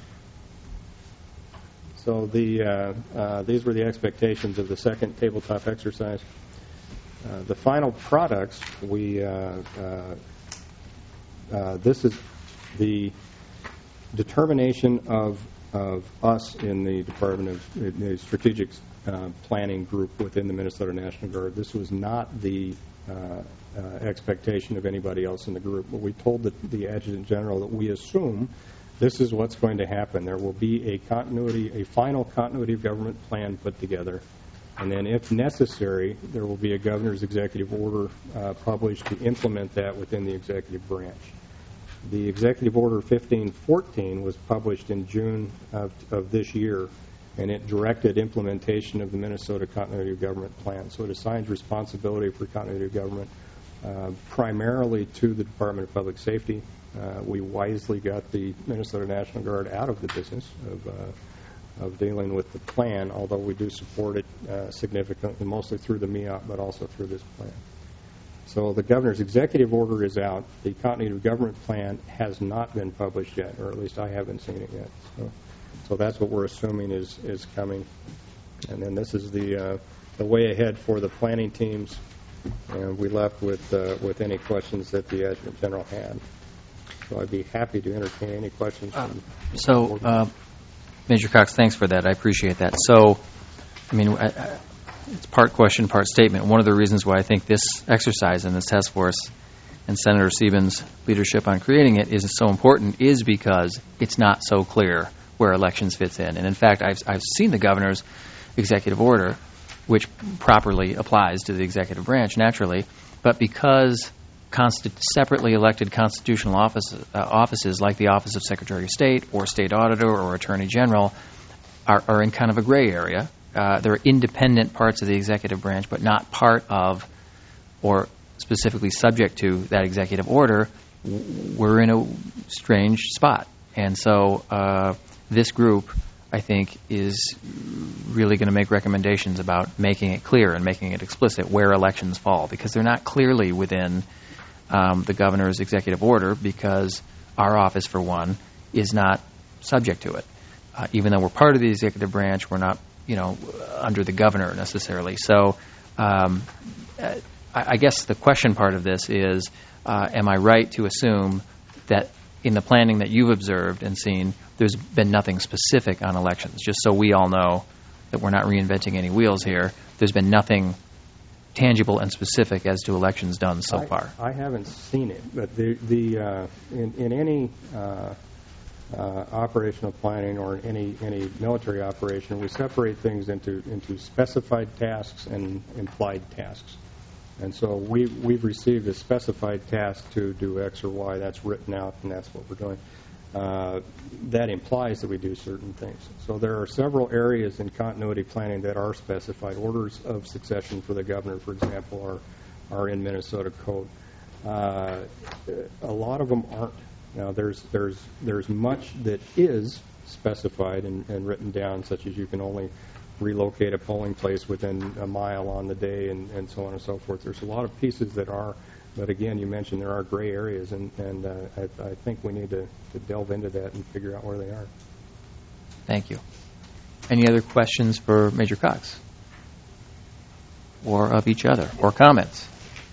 So the, uh, uh, these were the expectations of the second tabletop exercise. Uh, the final products, we uh, uh, uh, this is the determination of, of us in the Department of the Strategic uh, Planning Group within the Minnesota National Guard. This was not the uh, uh, expectation of anybody else in the group, but we told the, the Adjutant General that we assume this is what's going to happen. There will be a continuity, a final continuity of government plan put together, and then if necessary, there will be a governor's executive order uh, published to implement that within the executive branch. The Executive Order fifteen fourteen was published in June of, of this year, and it directed implementation of the Minnesota Continuity of Government Plan. So it assigns responsibility for continuity of government uh, primarily to the Department of Public Safety. Uh, we wisely got the Minnesota National Guard out of the business of, uh, of dealing with the plan, although we do support it uh, significantly, mostly through the M E O P, but also through this plan. So the governor's executive order is out. The continuity of government plan has not been published yet, or at least I haven't seen it yet. So, so that's what we're assuming is, is coming. And then this is the, uh, the way ahead for the planning teams. And we left with, uh, with any questions that the Adjutant General had. So I'd be happy to entertain any questions. From So, uh, Major Cox, thanks for that. I appreciate that. So, I mean, I, I, it's part question, part statement. One of the reasons why I think this exercise and this task force and Senator Siebens' leadership on creating it is so important is because it's not so clear where elections fits in. And in fact, I've, I've seen the governor's executive order, which properly applies to the executive branch, naturally, but because consti- separately elected constitutional office, uh, offices like the Office of Secretary of State or State Auditor or Attorney General are, are in kind of a gray area. Uh, they're independent parts of the executive branch, but not part of or specifically subject to that executive order. We're in a strange spot. And so uh, this group, I think, is really going to make recommendations about making it clear and making it explicit where elections fall, because they're not clearly within um, the governor's executive order, because our office, for one, is not subject to it. Uh, even though we're part of the executive branch, we're not, you know, under the governor necessarily. So um, I, I guess the question part of this is, uh, am I right to assume that in the planning that you've observed and seen, there's been nothing specific on elections? Just so we all know that we're not reinventing any wheels here, there's been nothing tangible and specific as to elections done so I, far. I haven't seen it, but the, the uh, in, in any uh, uh, operational planning or any any military operation, we separate things into into specified tasks and implied tasks. And so we, we've received a specified task to do X or Y. That's written out, and that's what we're doing. Uh, that implies that we do certain things. So there are several areas in continuity planning that are specified. Orders of succession for the governor, for example, are, are in Minnesota code. Uh, a lot of them aren't. Now, there's, there's, there's much that is specified and, and written down, such as you can only relocate a polling place within a mile on the day, and, and so on and so forth. There's a lot of pieces that are, but again, you mentioned there are gray areas, and, and uh, I, I think we need to, to delve into that and figure out where they are. Thank you. Any other questions for Major Cox? Or of each other? Or comments?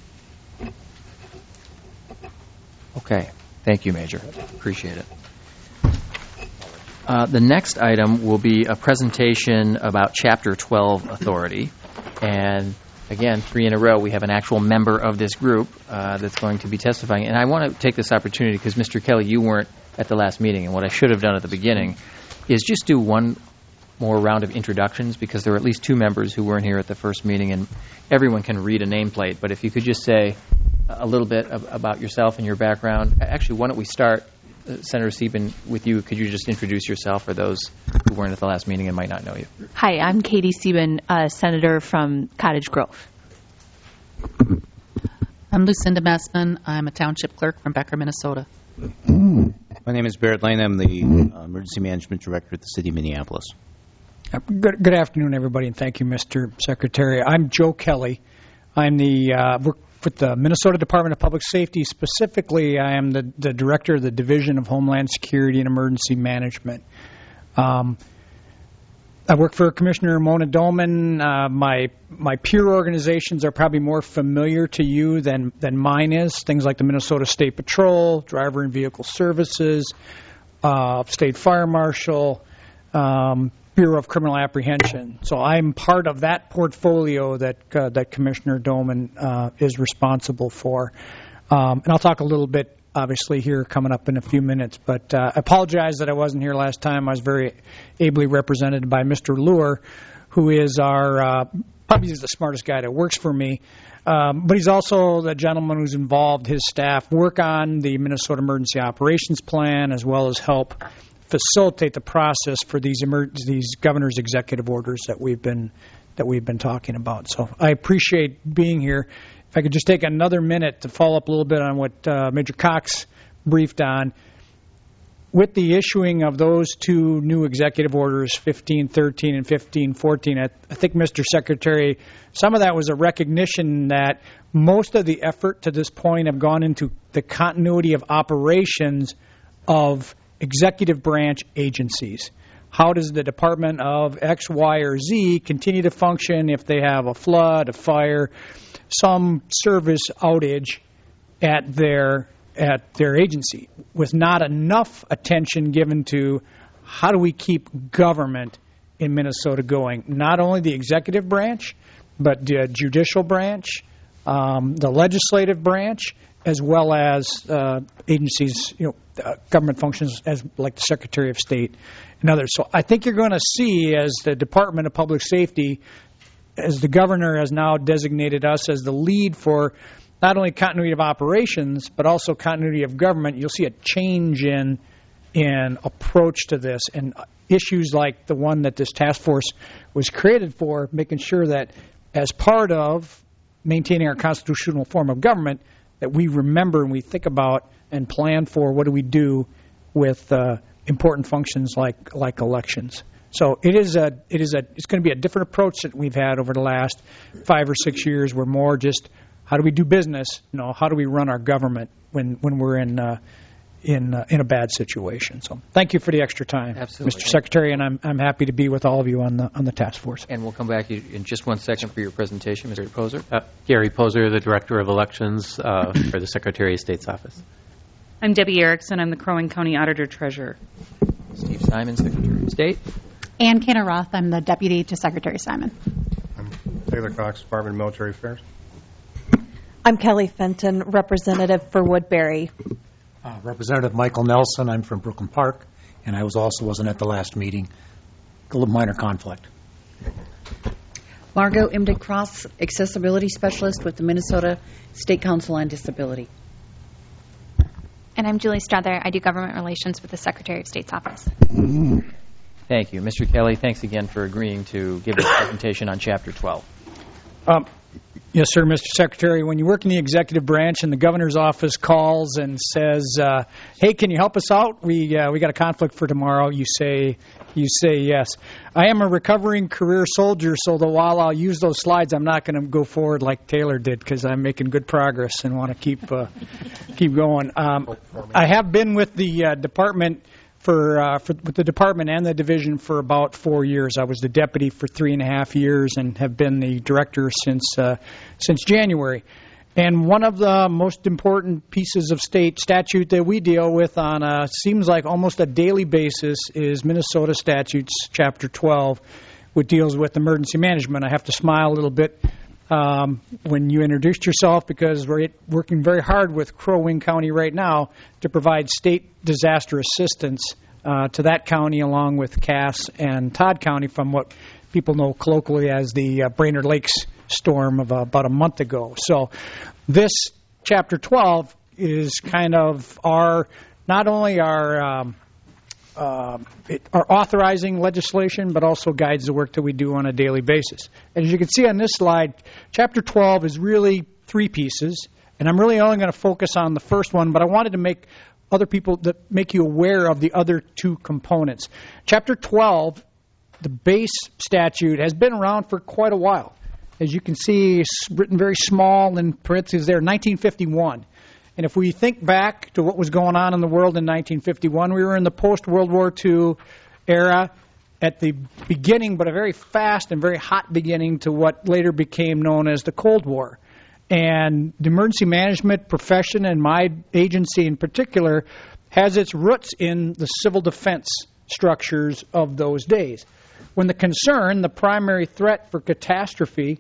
Okay. Thank you, Major. Appreciate it. Uh, the next item will be a presentation about Chapter twelve authority. And again, three in a row, we have an actual member of this group uh, that's going to be testifying. And I want to take this opportunity, because Mister Kelly, you weren't at the last meeting, and what I should have done at the beginning is just do one more round of introductions, because there are at least two members who weren't here at the first meeting, and everyone can read a nameplate. But if you could just say a little bit of, about yourself and your background. Actually, why don't we start, uh, Senator Sieben, with you. Could you just introduce yourself for those who weren't at the last meeting and might not know you? Hi, I'm Katie Sieben, uh, Senator from Cottage Grove. I'm Lucinda Messman. I'm a township clerk from Becker, Minnesota. My name is Barrett Lane. I'm the uh, Emergency Management Director at the City of Minneapolis. Good, good afternoon, everybody, and thank you, Mister Secretary. I'm Joe Kelly. I'm the uh, work with the Minnesota Department of Public Safety. Specifically, I am the, the Director of the Division of Homeland Security and Emergency Management. Um, I work for Commissioner Mona Doman. Uh, my my peer organizations are probably more familiar to you than, than mine is. Things like the Minnesota State Patrol, Driver and Vehicle Services, uh, State Fire Marshal, um, Bureau of Criminal Apprehension. So I'm part of that portfolio that uh, that Commissioner Doman uh, is responsible for. Um, and I'll talk a little bit, obviously, here coming up in a few minutes. But uh, I apologize that I wasn't here last time. I was very ably represented by Mister Luer, who is our uh, probably is the smartest guy that works for me. Um, but he's also the gentleman who's involved his staff work on the Minnesota Emergency Operations Plan, as well as help facilitate the process for these emer- these governor's executive orders that we've been that we've been talking about. So I appreciate being here. If I could just take another minute to follow up a little bit on what uh, Major Cox briefed on. With the issuing of those two new executive orders, fifteen thirteen and fifteen fourteen, I, I think, Mister Secretary, some of that was a recognition that most of the effort to this point have gone into the continuity of operations of executive branch agencies. How does the Department of X, Y, or Z continue to function if they have a flood, a fire, some service outage at their at their agency, with not enough attention given to how do we keep government in Minnesota going? Not only the executive branch, but the judicial branch, um, the legislative branch, as well as uh, agencies, you know, uh, government functions as like the Secretary of State and others. So I think you're going to see, as the Department of Public Safety, as the governor has now designated us as the lead for not only continuity of operations, but also continuity of government, you'll see a change in in approach to this, and issues like the one that this task force was created for, making sure that as part of maintaining our constitutional form of government, that we remember and we think about and plan for what do we do with uh, important functions like like elections. So it is a it is a it's going to be a different approach that we've had over the last five or six years. We're more just how do we do business? You know, how do we run our government when, when we're in uh, in uh, in a bad situation? So, thank you for the extra time, Absolutely. Mister Secretary, and I'm I'm happy to be with all of you on the on the task force. And we'll come back in just one second for your presentation, Mister Poser. Uh, Gary Poser, the Director of Elections uh, for the Secretary of State's office. I'm Debbie Erickson. I'm the Crow Wing County Auditor Treasurer. Steve Simon, Secretary of State. Ann Canna Roth. I'm the Deputy to Secretary Simon. I'm Taylor Cox, Department of Military Affairs. I'm Kelly Fenton, Representative for Woodbury. Uh, Representative Michael Nelson. I'm from Brooklyn Park, and I was also wasn't at the last meeting. A little minor conflict. Margot Imdig Cross, Accessibility Specialist with the Minnesota State Council on Disability. And I'm Julie Strother. I do government relations with the Secretary of State's office. Thank you. Mister Kelly, thanks again for agreeing to give this presentation on Chapter twelve. Um, yes, sir, Mister Secretary. When you work in the executive branch and the governor's office calls and says, uh, "Hey, can you help us out? We uh, we got a conflict for tomorrow," you say you say yes. I am a recovering career soldier, so the, while I'll use those slides, I'm not going to go forward like Taylor did because I'm making good progress and want to keep uh, keep going. Um, I have been with the uh, department. For, uh, for with the department and the division for about four years. I was the deputy for three and a half years and have been the director since uh, since January. And one of the most important pieces of state statute that we deal with on a seems like almost a daily basis is Minnesota Statutes Chapter twelve, which deals with emergency management. I have to smile a little bit um, when you introduced yourself because we're working very hard with Crow Wing County right now to provide state disaster assistance uh, to that county along with Cass and Todd County from what people know colloquially as the uh, Brainerd Lakes storm of uh, about a month ago. So this Chapter twelve is kind of our, not only our um, Uh, it, our authorizing legislation, but also guides the work that we do on a daily basis. As you can see on this slide, Chapter twelve is really three pieces, and I'm really only going to focus on the first one, but I wanted to make other people that make you aware of the other two components. Chapter twelve, the base statute, has been around for quite a while. As you can see, it's written very small in parentheses there, nineteen fifty-one. And if we think back to what was going on in the world in nineteen fifty-one, we were in the post-World War Two era at the beginning, but a very fast and very hot beginning to what later became known as the Cold War. And the emergency management profession, and my agency in particular, has its roots in the civil defense structures of those days. When the concern, the primary threat for catastrophe,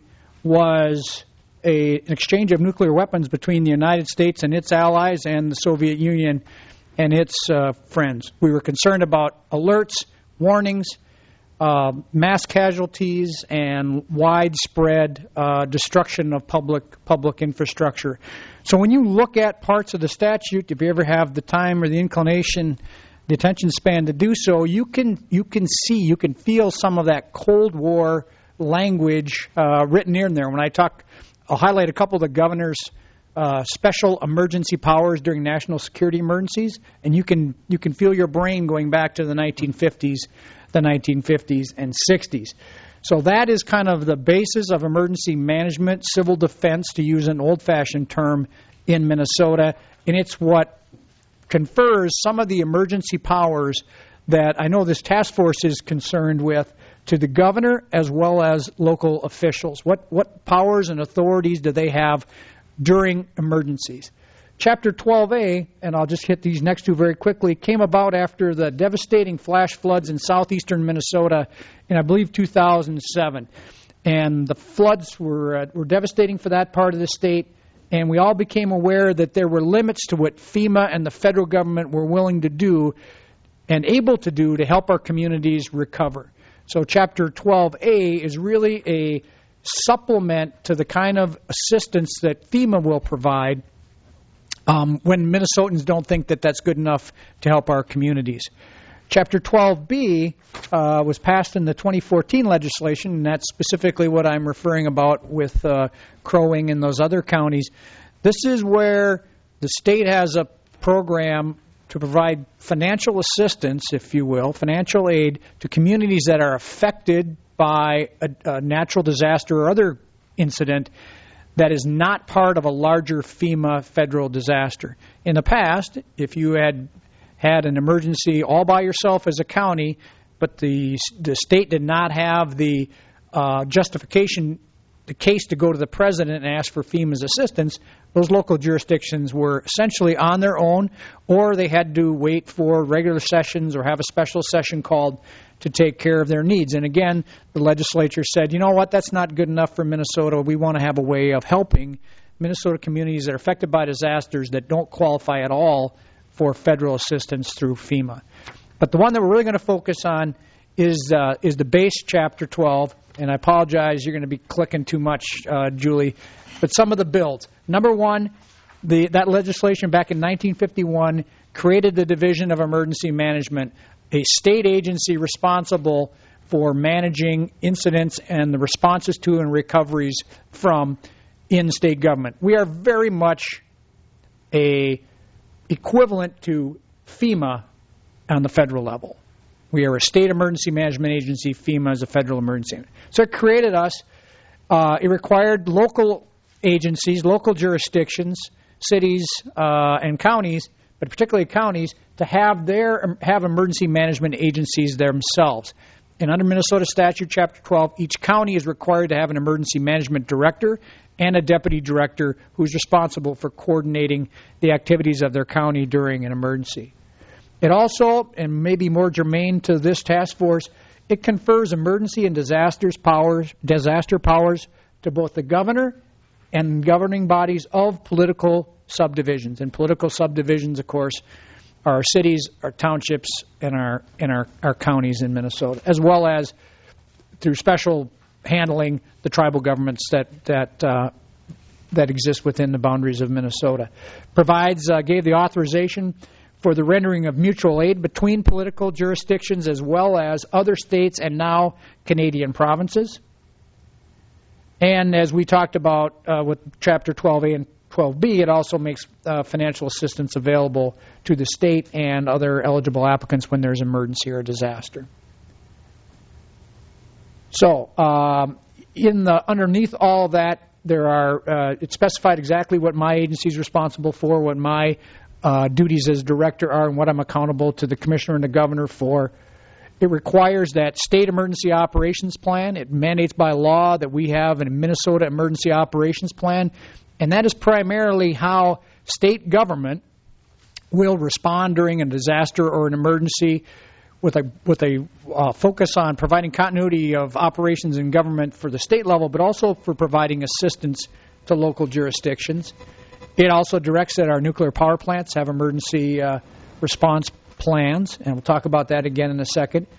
was A, an exchange of nuclear weapons between the United States and its allies and the Soviet Union and its uh, friends. We were concerned about alerts, warnings, uh, mass casualties and widespread uh, destruction of public public infrastructure. So when you look at parts of the statute, if you ever have the time or the inclination, the attention span to do so, you can you can see, you can feel some of that Cold War language uh, written in there. When I talk, I'll highlight a couple of the governor's uh, special emergency powers during national security emergencies, and you can you can feel your brain going back to the nineteen fifties, the nineteen fifties and sixties. So that is kind of the basis of emergency management, civil defense, to use an old-fashioned term, in Minnesota, and it's what confers some of the emergency powers that I know this task force is concerned with to the governor as well as local officials. What what powers and authorities do they have during emergencies? Chapter twelve A, and I'll just hit these next two very quickly, came about after the devastating flash floods in southeastern Minnesota in, I believe, two thousand seven. And the floods were uh, were devastating for that part of the state, and we all became aware that there were limits to what FEMA and the federal government were willing to do and able to do to help our communities recover. So Chapter twelve A is really a supplement to the kind of assistance that FEMA will provide um, when Minnesotans don't think that that's good enough to help our communities. Chapter twelve B uh, was passed in the twenty fourteen legislation, and that's specifically what I'm referring about with uh, Crow Wing and those other counties. This is where the state has a program to provide financial assistance, if you will, financial aid to communities that are affected by a, a natural disaster or other incident that is not part of a larger FEMA federal disaster. In the past, if you had had an emergency all by yourself as a county, but the the state did not have the uh, justification, the case to go to the president and ask for FEMA's assistance, those local jurisdictions were essentially on their own, or they had to wait for regular sessions or have a special session called to take care of their needs. And again, the legislature said, you know what, that's not good enough for Minnesota. We want to have a way of helping Minnesota communities that are affected by disasters that don't qualify at all for federal assistance through FEMA. But the one that we're really going to focus on is uh, is the base Chapter twelve. And I apologize, you're going to be clicking too much, uh, Julie. But some of the bills. Number one, the, that legislation back in nineteen fifty-one created the Division of Emergency Management, a state agency responsible for managing incidents and the responses to and recoveries from in state government. We are very much a equivalent to FEMA on the federal level. We are a state emergency management agency. FEMA is a federal emergency. So it created us. Uh, it required local agencies, local jurisdictions, cities uh, and counties, but particularly counties, to have their have emergency management agencies themselves. And under Minnesota Statute Chapter twelve, each county is required to have an emergency management director and a deputy director who's responsible for coordinating the activities of their county during an emergency. It also, and maybe more germane to this task force, it confers emergency and disasters powers, disaster powers to both the governor and governing bodies of political subdivisions. And political subdivisions, of course, are our cities, our townships, and our and our, our counties in Minnesota, as well as through special handling the tribal governments that that uh, that exist within the boundaries of Minnesota. Provides uh, gave the authorization for the rendering of mutual aid between political jurisdictions as well as other states and now Canadian provinces. And as we talked about uh, with Chapter twelve A and twelve B, it also makes uh, financial assistance available to the state and other eligible applicants when there's emergency or disaster. So, um, in the underneath all of that, there are uh, it's specified exactly what my agency is responsible for, what my uh, duties as director are, and what I'm accountable to the commissioner and the governor for. It requires that state emergency operations plan. It mandates by law that we have a Minnesota emergency operations plan, and that is primarily how state government will respond during a disaster or an emergency, with a with a uh, focus on providing continuity of operations in government for the state level, but also for providing assistance to local jurisdictions. It also directs that our nuclear power plants have emergency uh, response plans, and we'll talk about that again in a second.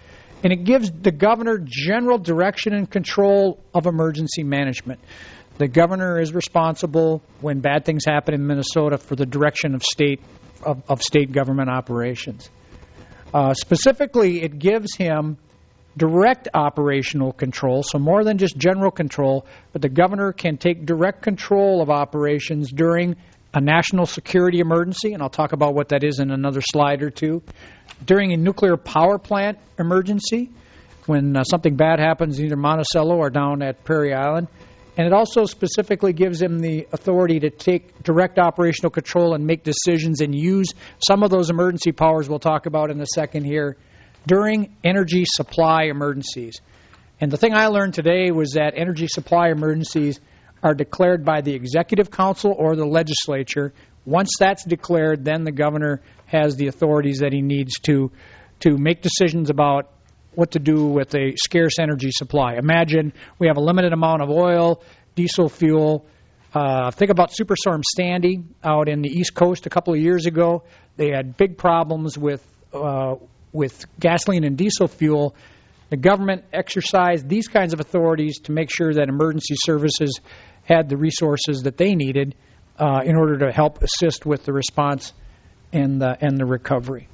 And it gives the governor general direction and control of emergency management. The governor is responsible when bad things happen in Minnesota for the direction of state of, of state government operations. Uh, specifically, it gives him direct operational control, so more than just general control, but the governor can take direct control of operations during a national security emergency, and I'll talk about what that is in another slide or two, during a nuclear power plant emergency, when uh, something bad happens either Monticello or down at Prairie Island. And it also specifically gives him the authority to take direct operational control and make decisions and use some of those emergency powers we'll talk about in a second here during energy supply emergencies. And the thing I learned today was that energy supply emergencies are declared by the Executive Council or the legislature. Once that's declared, then the governor has the authorities that he needs to to make decisions about what to do with a scarce energy supply. Imagine we have a limited amount of oil, diesel fuel. Uh, think about Superstorm Sandy out in the East Coast a couple of years ago. They had big problems with uh, with gasoline and diesel fuel. The government exercised these kinds of authorities to make sure that emergency services had the resources that they needed uh, in order to help assist with the response and the, and the recovery.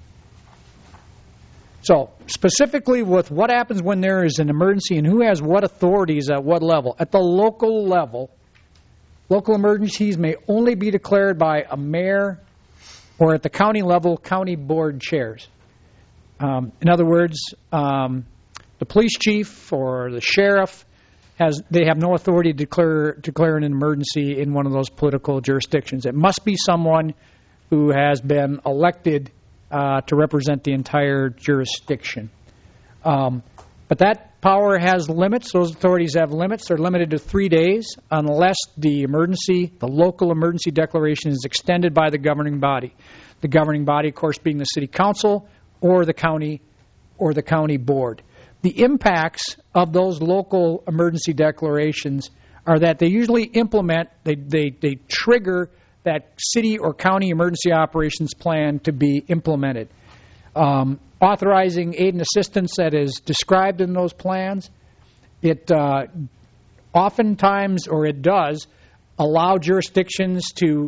So specifically with what happens when there is an emergency and who has what authorities at what level. At the local level, local emergencies may only be declared by a mayor or at the county level, county board chairs. Um, in other words, um, the police chief or the sheriff, has they have no authority to declare, declare an emergency in one of those political jurisdictions. It must be someone who has been elected uh, to represent the entire jurisdiction. Um, but that power has limits. Those authorities have limits. They're limited to three days unless the emergency, the local emergency declaration is extended by the governing body. The governing body, of course, being the city council or the county or the county board. The impacts of those local emergency declarations are that they usually implement, they, they, they trigger that city or county emergency operations plan to be implemented. Um, authorizing aid and assistance that is described in those plans, it uh, oftentimes, or it does, allow jurisdictions to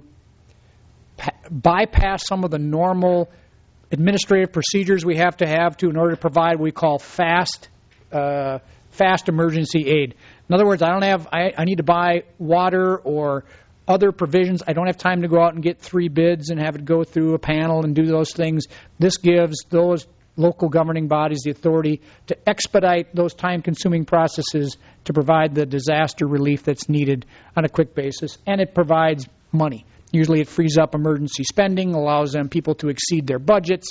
pa- bypass some of the normal administrative procedures we have to have to in order to provide what we call fast uh, fast emergency aid. In other words, I don't have I, I need to buy water or other provisions. I don't have time to go out and get three bids and have it go through a panel and do those things. This gives those local governing bodies the authority to expedite those time-consuming processes to provide the disaster relief that's needed on a quick basis, and it provides money. Usually it frees up emergency spending, allows them people to exceed their budgets.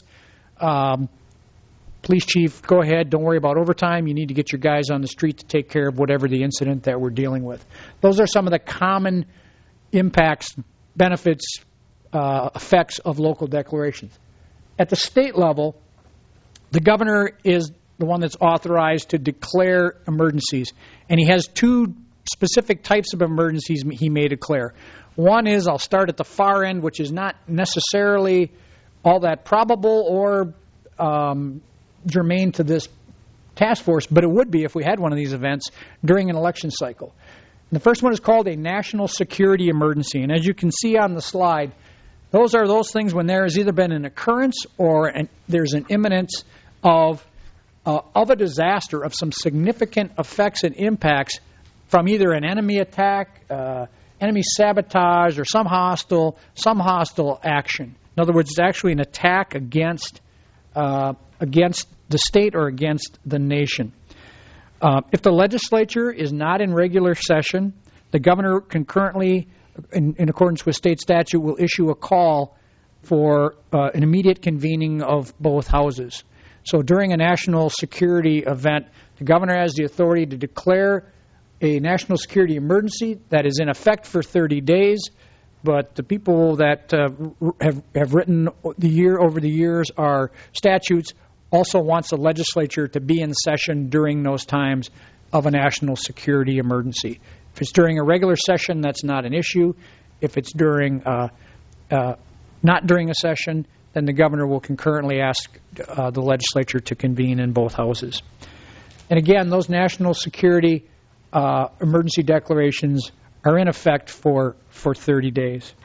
Um, police chief, go ahead. Don't worry about overtime. You need to get your guys on the street to take care of whatever the incident that we're dealing with. Those are some of the common impacts, benefits, uh, effects of local declarations. At the state level, the governor is the one that's authorized to declare emergencies, and he has two specific types of emergencies he may declare. One is, I'll start at the far end, which is not necessarily all that probable or um, germane to this task force, but it would be if we had one of these events during an election cycle. And the first one is called a national security emergency. And as you can see on the slide, those are those things when there has either been an occurrence or an, there's an imminence of, uh, of a disaster, of some significant effects and impacts from either an enemy attack, uh, enemy sabotage, or some hostile some hostile action. In other words, it's actually an attack against uh, against the state or against the nation. Uh, if the legislature is not in regular session, the governor concurrently, in, in accordance with state statute, will issue a call for uh, an immediate convening of both houses. So during a national security event, the governor has the authority to declare a national security emergency that is in effect for thirty days, but the people that uh, have have written the year over the years our statutes also wants the legislature to be in session during those times of a national security emergency. If it's during a regular session, that's not an issue. If it's during uh, uh, not during a session, then the governor will concurrently ask uh, the legislature to convene in both houses. And again, those national security uh, emergency declarations are in effect for, for thirty days.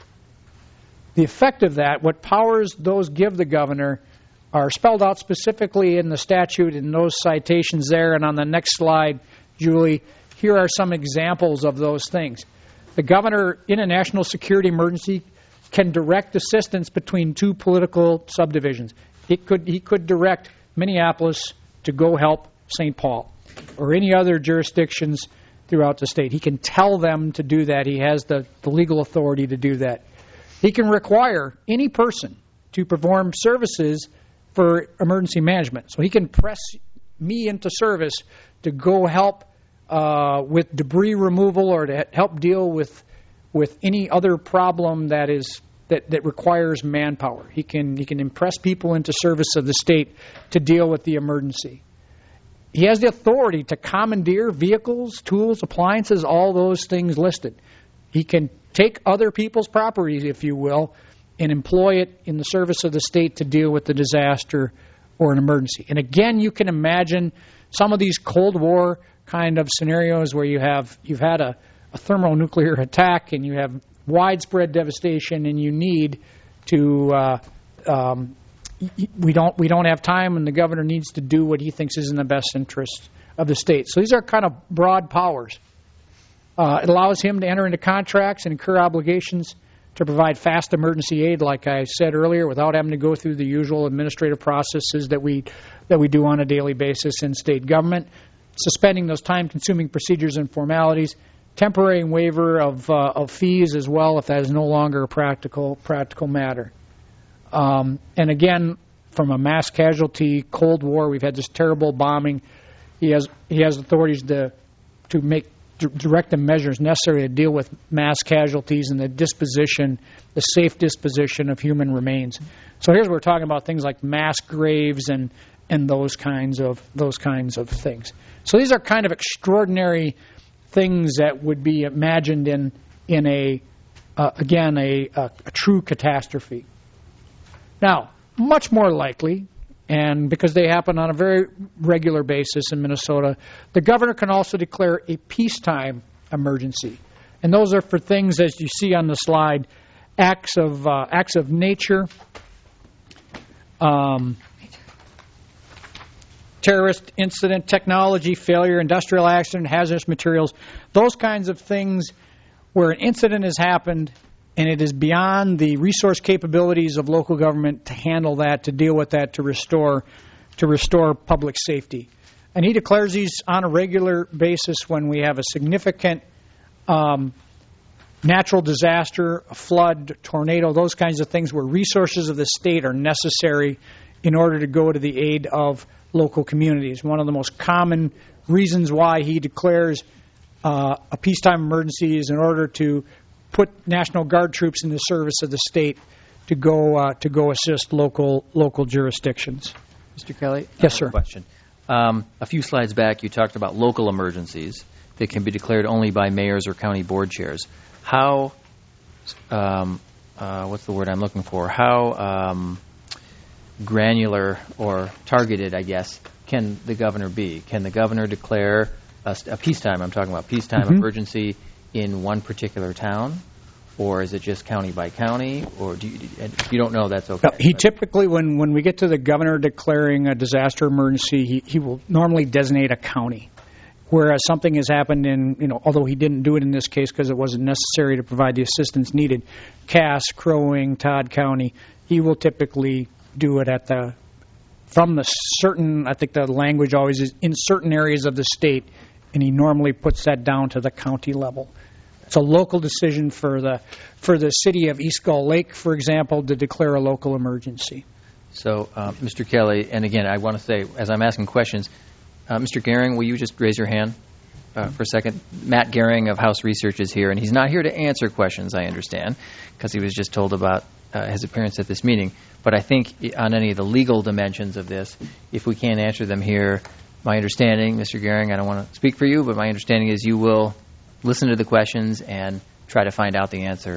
The effect of that, what powers those give the governor, are spelled out specifically in the statute in those citations there. And on the next slide, Julie, here are some examples of those things. The governor, in a national security emergency, can direct assistance between two political subdivisions. He could, he could direct Minneapolis to go help Saint Paul or any other jurisdictions throughout the state. He can tell them to do that. He has the, the legal authority to do that. He can require any person to perform services for emergency management. So he can press me into service to go help uh, with debris removal or to help deal with with any other problem that is that, that requires manpower. He can he can impress people into service of the state to deal with the emergency. He has the authority to commandeer vehicles, tools, appliances, all those things listed. He can take other people's properties, if you will, and employ it in the service of the state to deal with the disaster or an emergency. And again, you can imagine some of these Cold War kind of scenarios where you have you've had a, a thermonuclear attack and you have widespread devastation, and you need to uh, um, we don't we don't have time, and the governor needs to do what he thinks is in the best interest of the state. So these are kind of broad powers. Uh, it allows him to enter into contracts and incur obligations to provide fast emergency aid, like I said earlier, without having to go through the usual administrative processes that we that we do on a daily basis in state government, suspending those time-consuming procedures and formalities, temporary waiver of uh, of fees as well if that is no longer a practical practical matter. Um, and again, from a mass casualty Cold War, we've had this terrible bombing. He has he has authorities to to make direct the measures necessary to deal with mass casualties and the disposition, the safe disposition of human remains. So here's where we're talking about things like mass graves and and those kinds of those kinds of things. So these are kind of extraordinary things that would be imagined in in a uh, again a, a, a true catastrophe. Now, much more likely, and because they happen on a very regular basis in Minnesota, the governor can also declare a peacetime emergency. And those are for things, as you see on the slide, acts of uh, acts of nature, um, terrorist incident, technology failure, industrial accident, hazardous materials, those kinds of things where an incident has happened and it is beyond the resource capabilities of local government to handle that, to deal with that, to restore to restore public safety. And he declares these on a regular basis when we have a significant um, natural disaster, a flood, tornado, those kinds of things where resources of the state are necessary in order to go to the aid of local communities. One of the most common reasons why he declares uh, a peacetime emergency is in order to put National Guard troops in the service of the state to go uh, to go assist local local jurisdictions. Mister Kelly? Yes, sir. Question. Um, a few slides back, you talked about local emergencies that can be declared only by mayors or county board chairs. How, um, uh, what's the word I'm looking for? How um, granular or targeted, I guess, can the governor be? Can the governor declare a, a peacetime, I'm talking about peacetime Mm-hmm. emergency in one particular town? Or is it just county by county? Or do you, if you don't know, that's okay. No, he typically, when, when we get to the governor declaring a disaster emergency, he, he will normally designate a county. Whereas something has happened in, you know, although he didn't do it in this case because it wasn't necessary to provide the assistance needed, Cass, Crow Wing, Todd County, he will typically do it at the, from the certain, I think the language always is, in certain areas of the state, and he normally puts that down to the county level. It's a local decision for the for the city of East Gull Lake, for example, to declare a local emergency. So, uh, Mister Kelly, and again, I want to say, as I'm asking questions, uh, Mister Gehring, will you just raise your hand uh, for a second? Matt Gehring of House Research is here, and he's not here to answer questions, I understand, because he was just told about uh, his appearance at this meeting. But I think on any of the legal dimensions of this, if we can't answer them here, my understanding, Mister Gehring, I don't want to speak for you, but my understanding is you will listen to the questions and try to find out the answer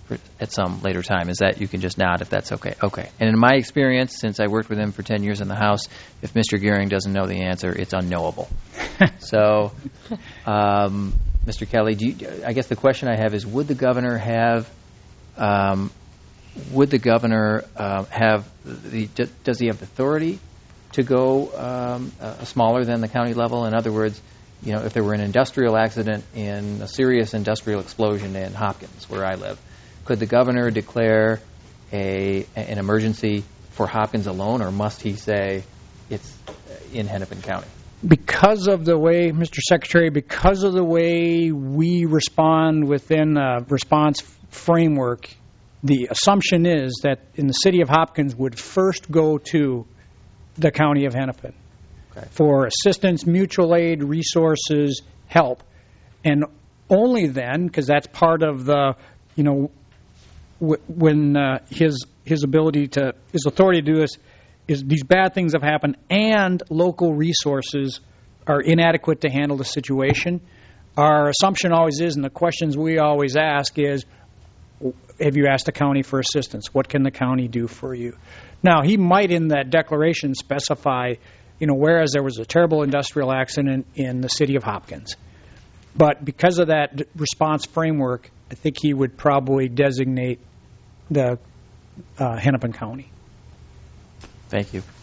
for, at some later time. Is that you can just nod if that's okay? Okay. And in my experience, since I worked with him for ten years in the House, if Mister Gearing doesn't know the answer, it's unknowable. So, um, Mister Kelly, do you, I guess the question I have is: Would the governor have? Um, would the governor uh, have the? Does he have the authority to go um, uh, smaller than the county level? In other words, you know, if there were an industrial accident in a serious industrial explosion in Hopkins, where I live, could the governor declare a an emergency for Hopkins alone, or must he say it's in Hennepin County? Because of the way, Mister Secretary, because of the way we respond within a response framework, the assumption is that in the city of Hopkins would first go to the county of Hennepin okay. for assistance, mutual aid, resources, help. And only then, because that's part of the, you know, w- when uh, his his ability to, his authority to do this, is these bad things have happened and local resources are inadequate to handle the situation. Our assumption always is, and the questions we always ask is, have you asked the county for assistance? What can the county do for you? Now, he might in that declaration specify, you know, whereas there was a terrible industrial accident in the city of Hopkins. But because of that d- response framework, I think he would probably designate the uh, Hennepin County. Thank you.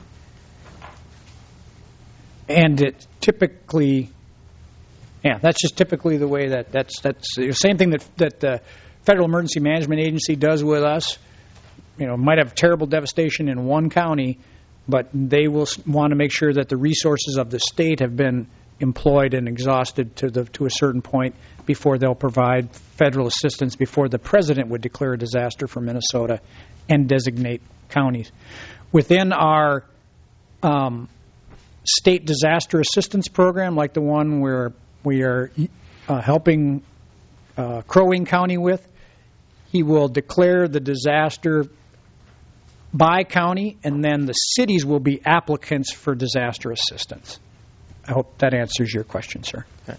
And it typically, yeah, that's just typically the way that that's that's the same thing that that the Federal Emergency Management Agency does with us. You know, might have terrible devastation in one county, but they will want to make sure that the resources of the state have been employed and exhausted to the to a certain point before they'll provide federal assistance, before the president would declare a disaster for Minnesota and designate counties. Within our um, state disaster assistance program, like the one where we are uh, helping uh, Crow Wing County with, he will declare the disaster by county, and then the cities will be applicants for disaster assistance. I hope that answers your question, sir. Okay.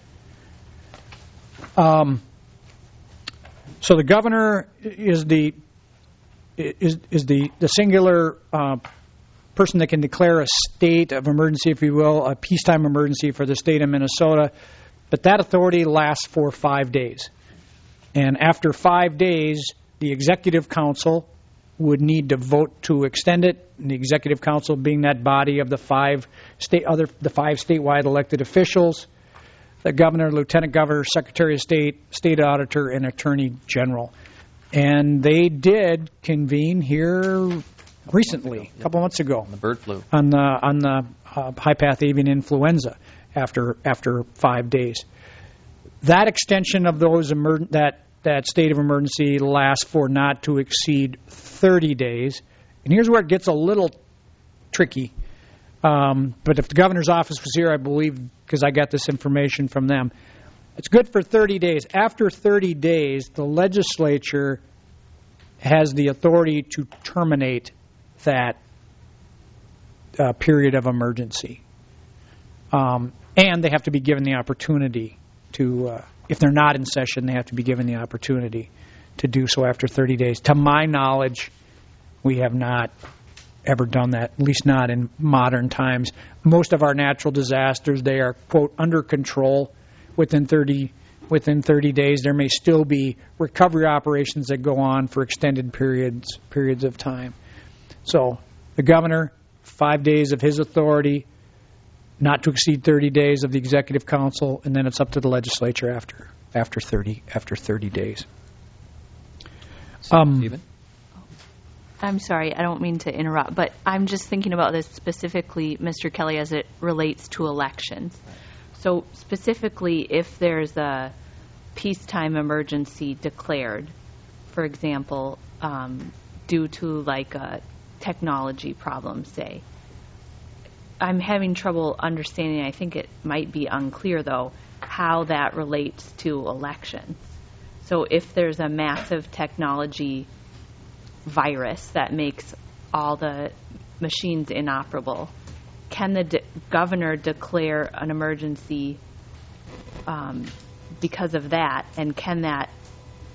Um, so the governor is the is is the the singular uh, person that can declare a state of emergency, if you will, a peacetime emergency for the state of Minnesota. But that authority lasts for five days, and after five days, the executive council would need to vote to extend it. And the executive council being that body of the five state other the five statewide elected officials, the governor, lieutenant governor, secretary of state, state auditor, and attorney general. And they did convene here recently, a couple months ago, on the bird flu, on the on the uh, high path avian influenza. After after five days, that extension of those emer- that that state of emergency lasts for not to exceed thirty days. And here's where it gets a little tricky. Um, but if the governor's office was here, I believe, because I got this information from them, it's good for thirty days. After thirty days, the legislature has the authority to terminate that uh, period of emergency. Um, and they have to be given the opportunity to, uh, if they're not in session, they have to be given the opportunity to do so after thirty days. To my knowledge, we have not ever done that, at least not in modern times. Most of our natural disasters, they are, quote, under control within thirty within thirty days. There may still be recovery operations that go on for extended periods periods of time. So the governor, five days of his authority, not to exceed thirty days of the executive council, and then it's up to the legislature after after thirty after thirty days. Um, Stephen? I'm sorry, I don't mean to interrupt, but I'm just thinking about this specifically, Mister Kelly, as it relates to elections. So specifically, if there's a peacetime emergency declared, for example, um, due to like a technology problem, say, I'm having trouble understanding, I think it might be unclear, though, how that relates to elections. So if there's a massive technology virus that makes all the machines inoperable, can the de- governor declare an emergency um, because of that, and can that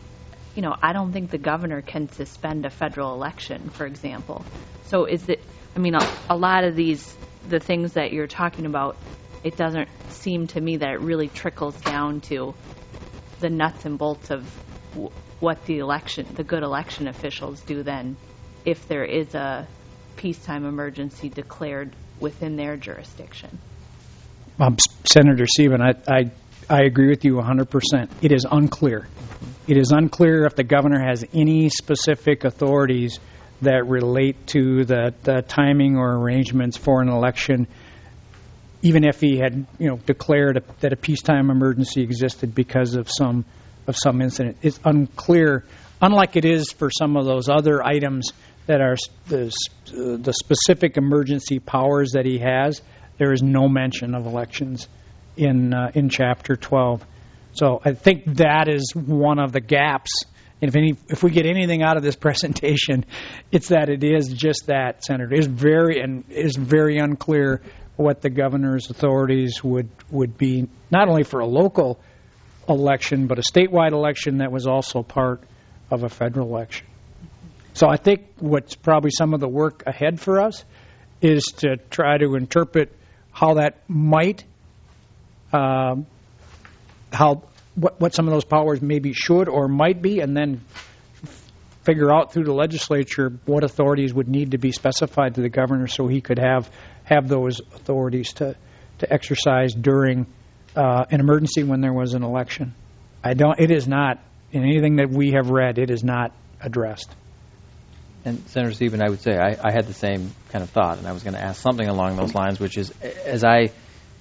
you know, I don't think the governor can suspend a federal election, for example. So is it, I mean, a, a lot of these, the things that you're talking about, it doesn't seem to me that it really trickles down to the nuts and bolts of w- what the election, the good election officials do then if there is a peacetime emergency declared within their jurisdiction. Um, Senator Sieben, I, I I agree with you one hundred percent. It is unclear. It is unclear if the governor has any specific authorities that relate to the, the timing or arrangements for an election, even if he had, you know, declared a, that a peacetime emergency existed because of some of some incident. It's unclear, unlike it is for some of those other items that are the, uh, the specific emergency powers that he has. There is no mention of elections in uh, in Chapter twelve. So I think that is one of the gaps. And if any, if we get anything out of this presentation, it's that it is just that, Senator. It is very and it is very unclear what the governor's authorities would would be, not only for a local election, but a statewide election that was also part of a federal election. So I think what's probably some of the work ahead for us is to try to interpret how that might, um, how what, what some of those powers maybe should or might be, and then figure out through the legislature what authorities would need to be specified to the governor so he could have have those authorities to, to exercise during uh, an emergency when there was an election. I don't. It is not, in anything that we have read, it is not addressed. And Senator Sieben, I would say I, I had the same kind of thought, and I was going to ask something along those lines, which is, as I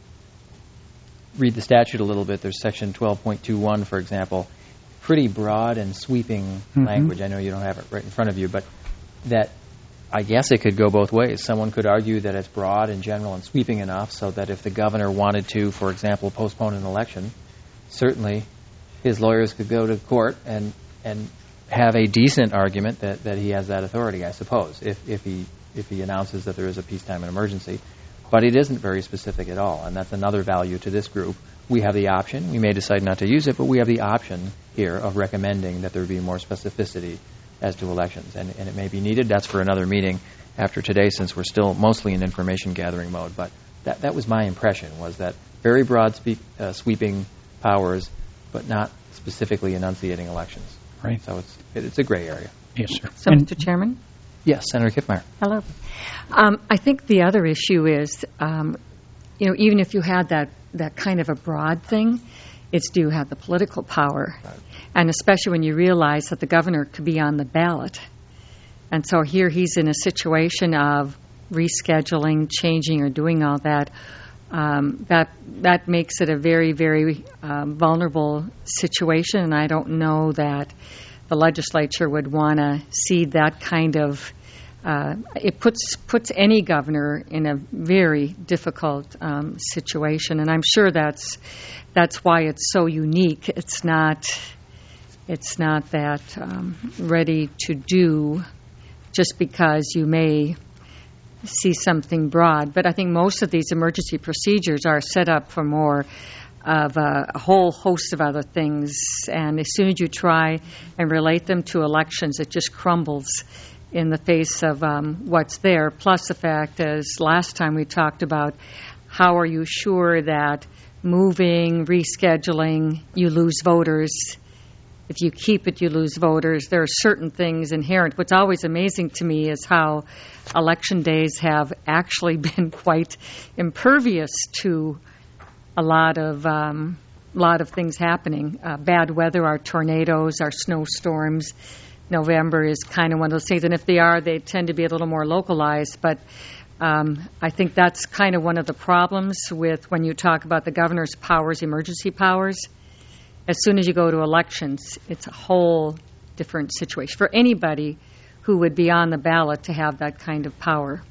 read the statute a little bit, there's Section twelve point two one, for example, pretty broad and sweeping mm-hmm. language. I know you don't have it right in front of you, but that I guess it could go both ways. Someone could argue that it's broad and general and sweeping enough so that if the governor wanted to, for example, postpone an election, certainly his lawyers could go to court and and have a decent argument that, that he has that authority, I suppose, if, if he if he announces that there is a peacetime and emergency. But it isn't very specific at all, and that's another value to this group. We have the option. We may decide not to use it, but we have the option here of recommending that there be more specificity as to elections, and, and it may be needed. That's for another meeting after today, since we're still mostly in information gathering mode. But that that was my impression, was that very broad spe- uh, sweeping powers, but not specifically enunciating elections. Right. So it's it, it's a gray area. Yes, sir. So, and Mister Chairman? Yes, Senator Kiffmeyer. Hello. Um, I think the other issue is, um, you know, even if you had that, that kind of a broad thing, it's do you have the political power? Right. And especially when you realize that the governor could be on the ballot. And so here he's in a situation of rescheduling, changing, or doing all that. Um, that that makes it a very, very um, vulnerable situation, and I don't know that the legislature would want to see that kind of. Uh, it puts puts any governor in a very difficult um, situation, and I'm sure that's that's why it's so unique. It's not it's not that um, ready to do just because you may see something broad. But I think most of these emergency procedures are set up for more of a, a whole host of other things. And as soon as you try and relate them to elections, it just crumbles in the face of um, what's there. Plus the fact, as last time we talked about, how are you sure that moving, rescheduling, you lose voters? If you keep it, you lose voters. There are certain things inherent. What's always amazing to me is how election days have actually been quite impervious to a lot of um, lot of things happening. Uh, bad weather, our tornadoes, our snowstorms. November is kind of one of those things, and if they are, they tend to be a little more localized. But um, I think that's kind of one of the problems with when you talk about the governor's powers, emergency powers. As soon as you go to elections, it's a whole different situation for anybody who would be on the ballot to have that kind of power.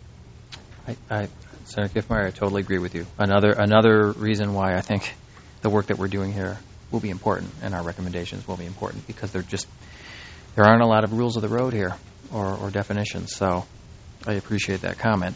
I, I, Senator Kiffmeyer, I totally agree with you. Another another reason why I think the work that we're doing here will be important, and our recommendations will be important, because they're just there aren't a lot of rules of the road here or, or definitions. So I appreciate that comment.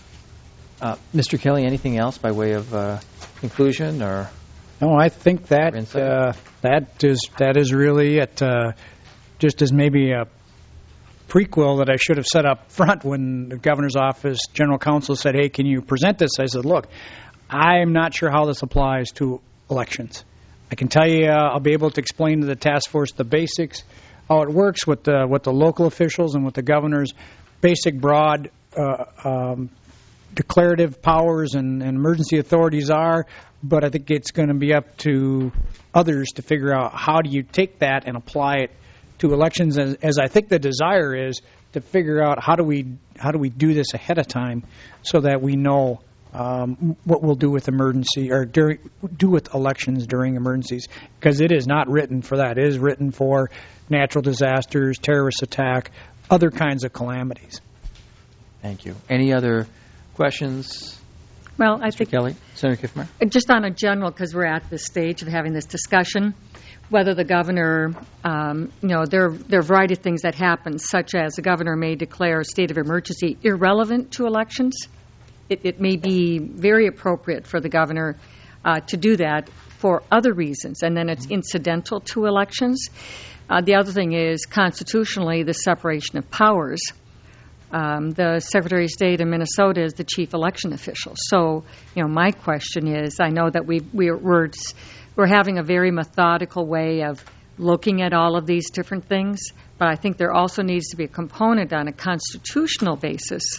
Uh, Mister Kelly, anything else by way of uh, conclusion or? No, I think that uh, that is that is really it. Uh, just as maybe a prequel that I should have set up front when the governor's office general counsel said, hey, can you present this? I said, look, I'm not sure how this applies to elections. I can tell you uh, I'll be able to explain to the task force the basics, how it works with the, with the local officials and with the governor's basic broad uh, um, declarative powers and, and emergency authorities are, but I think it's going to be up to others to figure out how do you take that and apply it to elections, as, as I think the desire is to figure out how do we how do we do this ahead of time so that we know um, what we'll do with emergency or during, do with elections during emergencies, because it is not written for that. It is written for natural disasters, terrorist attack, other kinds of calamities. Thank you. Any other questions? Well, I Mister think Kelly, Senator Kiffmeyer. Just on a general, because we're at this stage of having this discussion, whether the governor, um, you know, there, there are a variety of things that happen, such as the governor may declare a state of emergency irrelevant to elections. It, it may be very appropriate for the governor uh, to do that for other reasons, and then it's incidental to elections. Uh, the other thing is constitutionally the separation of powers. Um, the Secretary of State in Minnesota is the chief election official. So, you know, my question is, I know that we we're, we're we're having a very methodical way of looking at all of these different things, but I think there also needs to be a component on a constitutional basis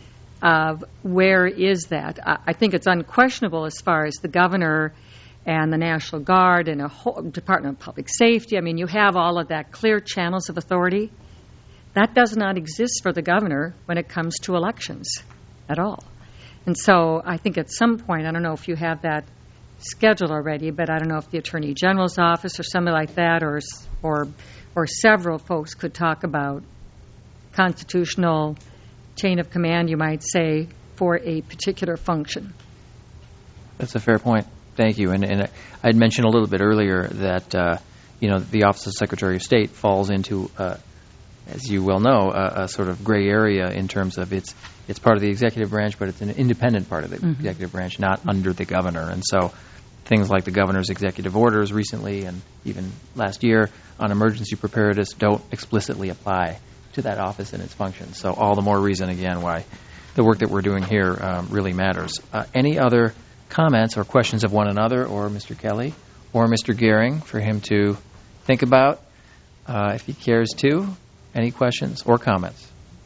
of where is that. I, I think it's unquestionable as far as the governor and the National Guard and a whole Department of Public Safety. I mean, you have all of that clear channels of authority. That does not exist for the governor when it comes to elections at all. And so I think at some point, I don't know if you have that scheduled already, but I don't know if the Attorney General's office or somebody like that or or or several folks could talk about constitutional chain of command, you might say, for a particular function. That's a fair point. Thank you. And, and I had mentioned a little bit earlier that, uh, you know, the Office of Secretary of State falls into uh, as you well know, a, a sort of gray area in terms of it's it's part of the executive branch, but it's an independent part of the mm-hmm. executive branch, not under the governor. And so things like the governor's executive orders recently and even last year on emergency preparedness don't explicitly apply to that office and its functions. So all the more reason, again, why the work that we're doing here um, really matters. Uh, any other comments or questions of one another, or Mister Kelly or Mister Gehring, for him to think about uh, if he cares to? Any questions or comments?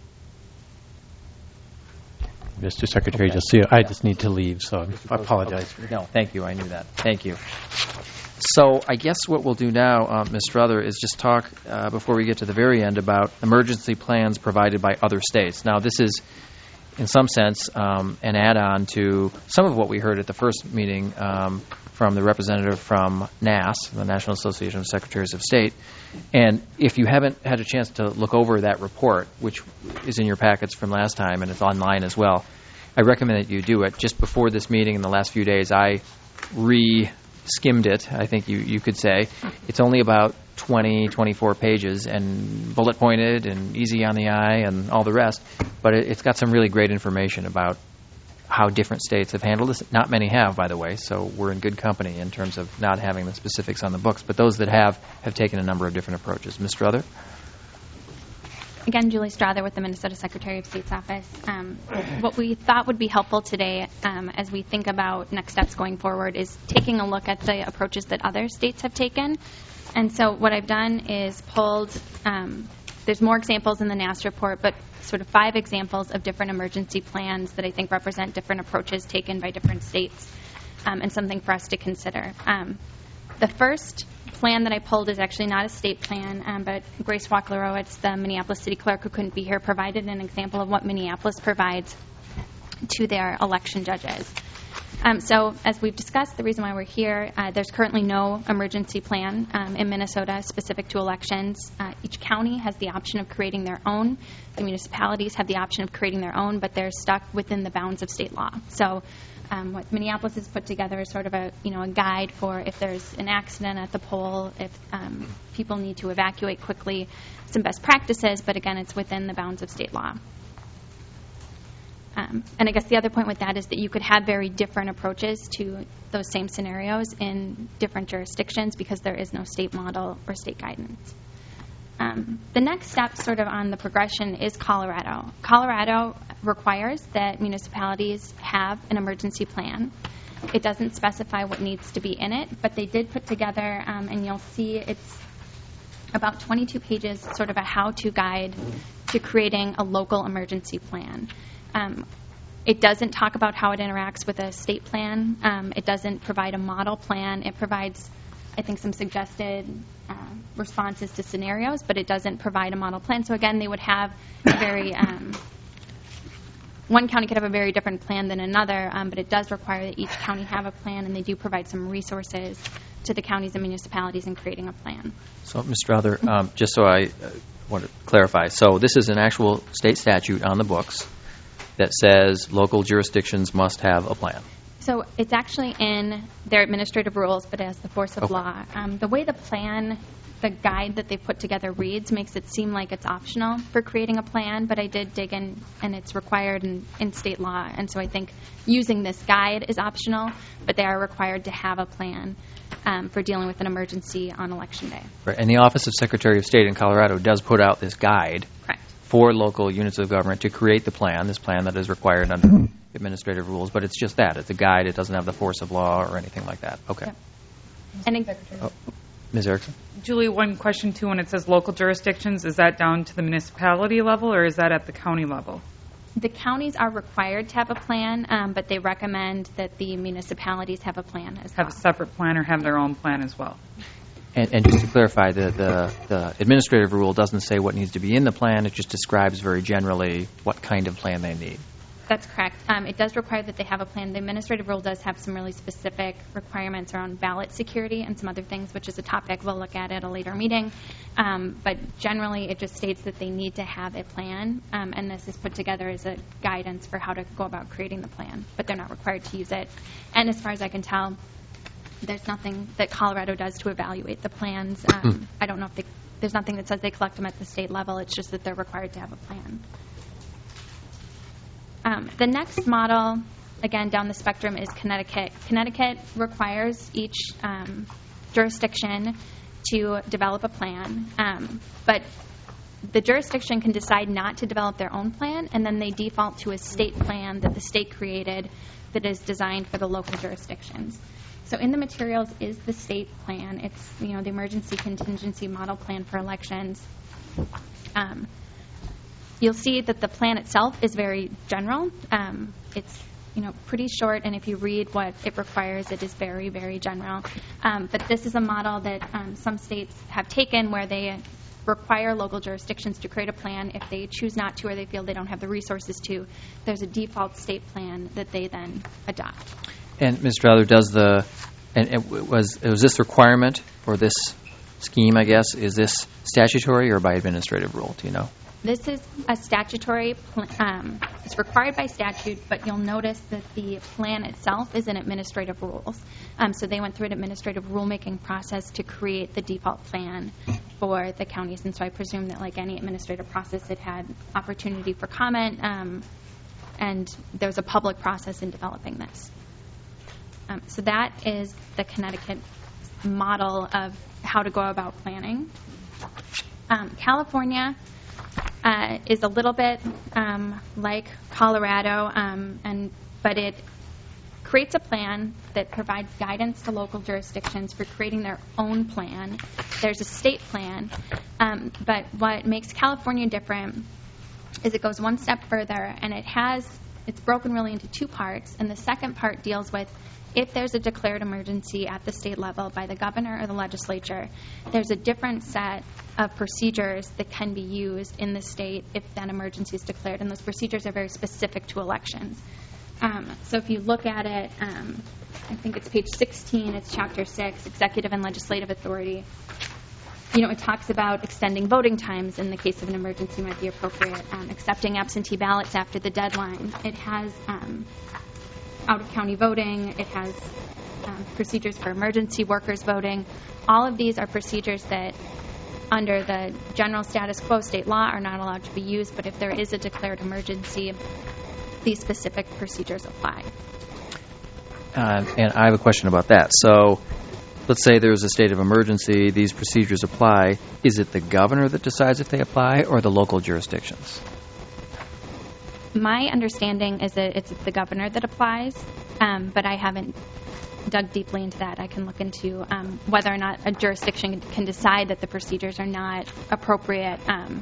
Mister Secretary, okay. just see, I just need to leave, so I apologize. Okay. No, thank you. I knew that. Thank you. So I guess what we'll do now, uh, Miz Strother, is just talk uh, before we get to the very end about emergency plans provided by other states. Now, this is, in some sense, um, an add-on to some of what we heard at the first meeting um, from the representative from N A S, the National Association of Secretaries of State. And if you haven't had a chance to look over that report, which is in your packets from last time and it's online as well, I recommend that you do it. Just before this meeting in the last few days, I re-skimmed it, I think you, you could say. It's only about twenty, twenty-four pages and bullet pointed and easy on the eye and all the rest, but it, it's got some really great information about how different states have handled this. Not many have, by the way, so we're in good company in terms of not having the specifics on the books, but those that have have taken a number of different approaches. Miz Strother? Again, Julie Strother with the Minnesota Secretary of State's office. Um, what we thought would be helpful today um, as we think about next steps going forward is taking a look at the approaches that other states have taken. And so what I've done is pulled, um, there's more examples in the N A S report, but sort of five examples of different emergency plans that I think represent different approaches taken by different states um, and something for us to consider. Um, the first plan that I pulled is actually not a state plan, um, but Grace Wachlerowitz, the Minneapolis city clerk who couldn't be here, provided an example of what Minneapolis provides to their election judges. Um, so as we've discussed, the reason why we're here, uh, there's currently no emergency plan um, in Minnesota specific to elections. Uh, each county has the option of creating their own. The municipalities have the option of creating their own, but they're stuck within the bounds of state law. So um, what Minneapolis has put together is sort of a, you know, a guide for if there's an accident at the poll, if um, people need to evacuate quickly, some best practices, but again, it's within the bounds of state law. Um, and I guess the other point with that is that you could have very different approaches to those same scenarios in different jurisdictions because there is no state model or state guidance. Um, the next step sort of on the progression is Colorado. Colorado requires that municipalities have an emergency plan. It doesn't specify what needs to be in it, but they did put together, um, and you'll see it's about twenty-two pages, sort of a how-to guide to creating a local emergency plan. Um, it doesn't talk about how it interacts with a state plan. Um, it doesn't provide a model plan. It provides, I think, some suggested uh, responses to scenarios, but it doesn't provide a model plan. So again, they would have a very, um, one county could have a very different plan than another, um, but it does require that each county have a plan, and they do provide some resources to the counties and municipalities in creating a plan. So, Mister Rother, um, just so I uh, want to clarify, so this is an actual state statute on the books that says local jurisdictions must have a plan. So it's actually in their administrative rules, but as the force of Okay. law. Um, the way the plan, the guide that they put together reads makes it seem like it's optional for creating a plan, but I did dig in, and it's required in, in state law. And so I think using this guide is optional, but they are required to have a plan um, for dealing with an emergency on Election Day. Right. And the Office of Secretary of State in Colorado does put out this guide Correct. for local units of government to create the plan, this plan that is required under administrative rules, but it's just that. It's a guide. It doesn't have the force of law or anything like that. Okay. Yep. And it, Oh, Miz Erickson? Julie, one question too, when it says local jurisdictions, is that down to the municipality level or is that at the county level? the counties are required to have a plan, um, but they recommend that the municipalities have a plan as Have well. a separate plan or have their own plan as well? And, and just to clarify, the, the, the administrative rule doesn't say what needs to be in the plan. It just describes very generally what kind of plan they need. That's correct. Um, it does require that they have a plan. The administrative rule does have some really specific requirements around ballot security and some other things, which is a topic we'll look at at a later meeting. Um, but generally, it just states that they need to have a plan, um, and this is put together as a guidance for how to go about creating the plan. But they're not required to use it. And as far as I can tell, there's nothing that Colorado does to evaluate the plans. Um, I don't know if they, there's nothing that says they collect them at the state level. It's just that they're required to have a plan. Um, the next model, again, down the spectrum, is Connecticut. Connecticut requires each um, jurisdiction to develop a plan, um, but the jurisdiction can decide not to develop their own plan, and then they default to a state plan that the state created that is designed for the local jurisdictions. So in the materials is the state plan. It's, you know, the emergency contingency model plan for elections. Um, You'll see that the plan itself is very general. Um, it's, you know, pretty short, and if you read what it requires, it is very, very general. Um, but this is a model that um, some states have taken where they require local jurisdictions to create a plan. If they choose not to or they feel they don't have the resources to, there's a default state plan that they then adopt. And Mister Rother, does the and it was was this requirement for this scheme? I guess is this statutory or by administrative rule? Do you know? This is a statutory, pl- um, it's required by statute, but you'll notice that the plan itself is in administrative rules. Um, so they went through an administrative rulemaking process to create the default plan for the counties. And so I presume that like any administrative process, it had opportunity for comment, um, and there's a public process in developing this. Um, so that is the Connecticut model of how to go about planning. Um, California Uh, is a little bit um, like Colorado, um, and but it creates a plan that provides guidance to local jurisdictions for creating their own plan. There's a state plan, um, but what makes California different is it goes one step further, and it has it's broken really into two parts, and the second part deals with if there's a declared emergency at the state level by the governor or the legislature, there's a different set of procedures that can be used in the state if that emergency is declared, and those procedures are very specific to elections. Um, so if you look at it, um, I think it's page sixteen, it's chapter six, executive and legislative authority. You know, it talks about extending voting times in the case of an emergency might be appropriate, um, accepting absentee ballots after the deadline. It has um, out-of-county voting. It has um, procedures for emergency workers voting. All of these are procedures that, under the general status quo state law, are not allowed to be used, but if there is a declared emergency, these specific procedures apply. Uh, and I have a question about that. So let's say there's a state of emergency, these procedures apply. Is it the governor that decides if they apply or the local jurisdictions? My understanding is that it's the governor that applies, um, but I haven't dug deeply into that. I can look into um, whether or not a jurisdiction can decide that the procedures are not appropriate um,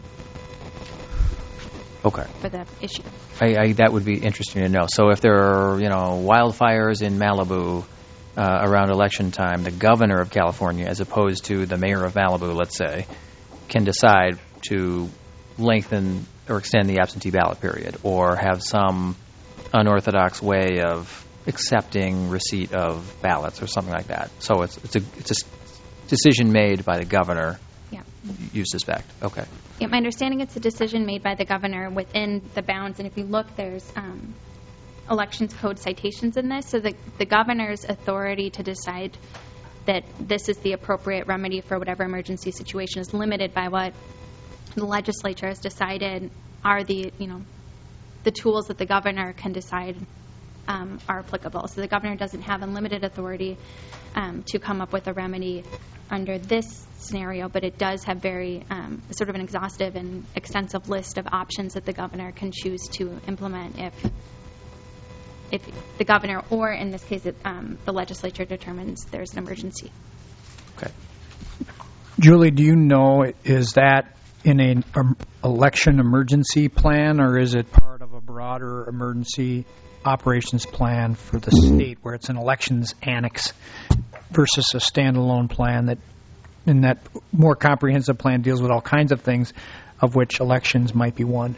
okay. for the issue. I, I, that would be interesting to know. So if there are, you know, wildfires in Malibu uh, around election time, the governor of California, as opposed to the mayor of Malibu, let's say, can decide to lengthen or extend the absentee ballot period, or have some unorthodox way of accepting receipt of ballots or something like that. So it's it's a it's a decision made by the governor. Yeah. You suspect? Okay. Yeah, my understanding it's a decision made by the governor within the bounds, and if you look, there's um, elections code citations in this, so the the governor's authority to decide that this is the appropriate remedy for whatever emergency situation is limited by what the legislature has decided are the, you know, the tools that the governor can decide um, are applicable. So the governor doesn't have unlimited authority um, to come up with a remedy under this scenario, but it does have very um, sort of an exhaustive and extensive list of options that the governor can choose to implement if if the governor, or in this case, it, um, the legislature determines there's an emergency. Okay. Julie, do you know, is that in an um, election emergency plan, or is it part of a broader emergency operations plan for the state, where it's an elections annex versus a standalone plan that, in that more comprehensive plan, deals with all kinds of things, of which elections might be one?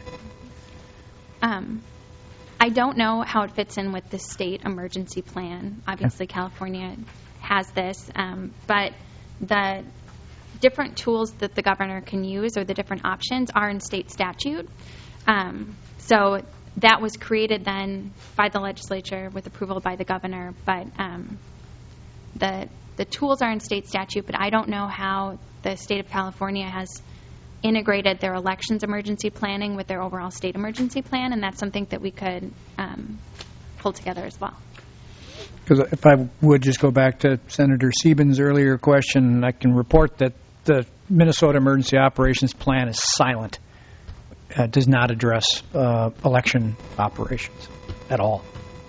Um, I don't know how it fits in with the state emergency plan. Obviously, okay. California has this, um, but the different tools that the governor can use, or the different options, are in state statute. Um, so that was created then by the legislature with approval by the governor, but um, the the tools are in state statute, but I don't know how the state of California has integrated their elections emergency planning with their overall state emergency plan, and that's something that we could um, pull together as well. Because if I would just go back to Senator Siebens' earlier question, I can report that the Minnesota Emergency Operations Plan is silent. Uh, does not address uh, election operations at all.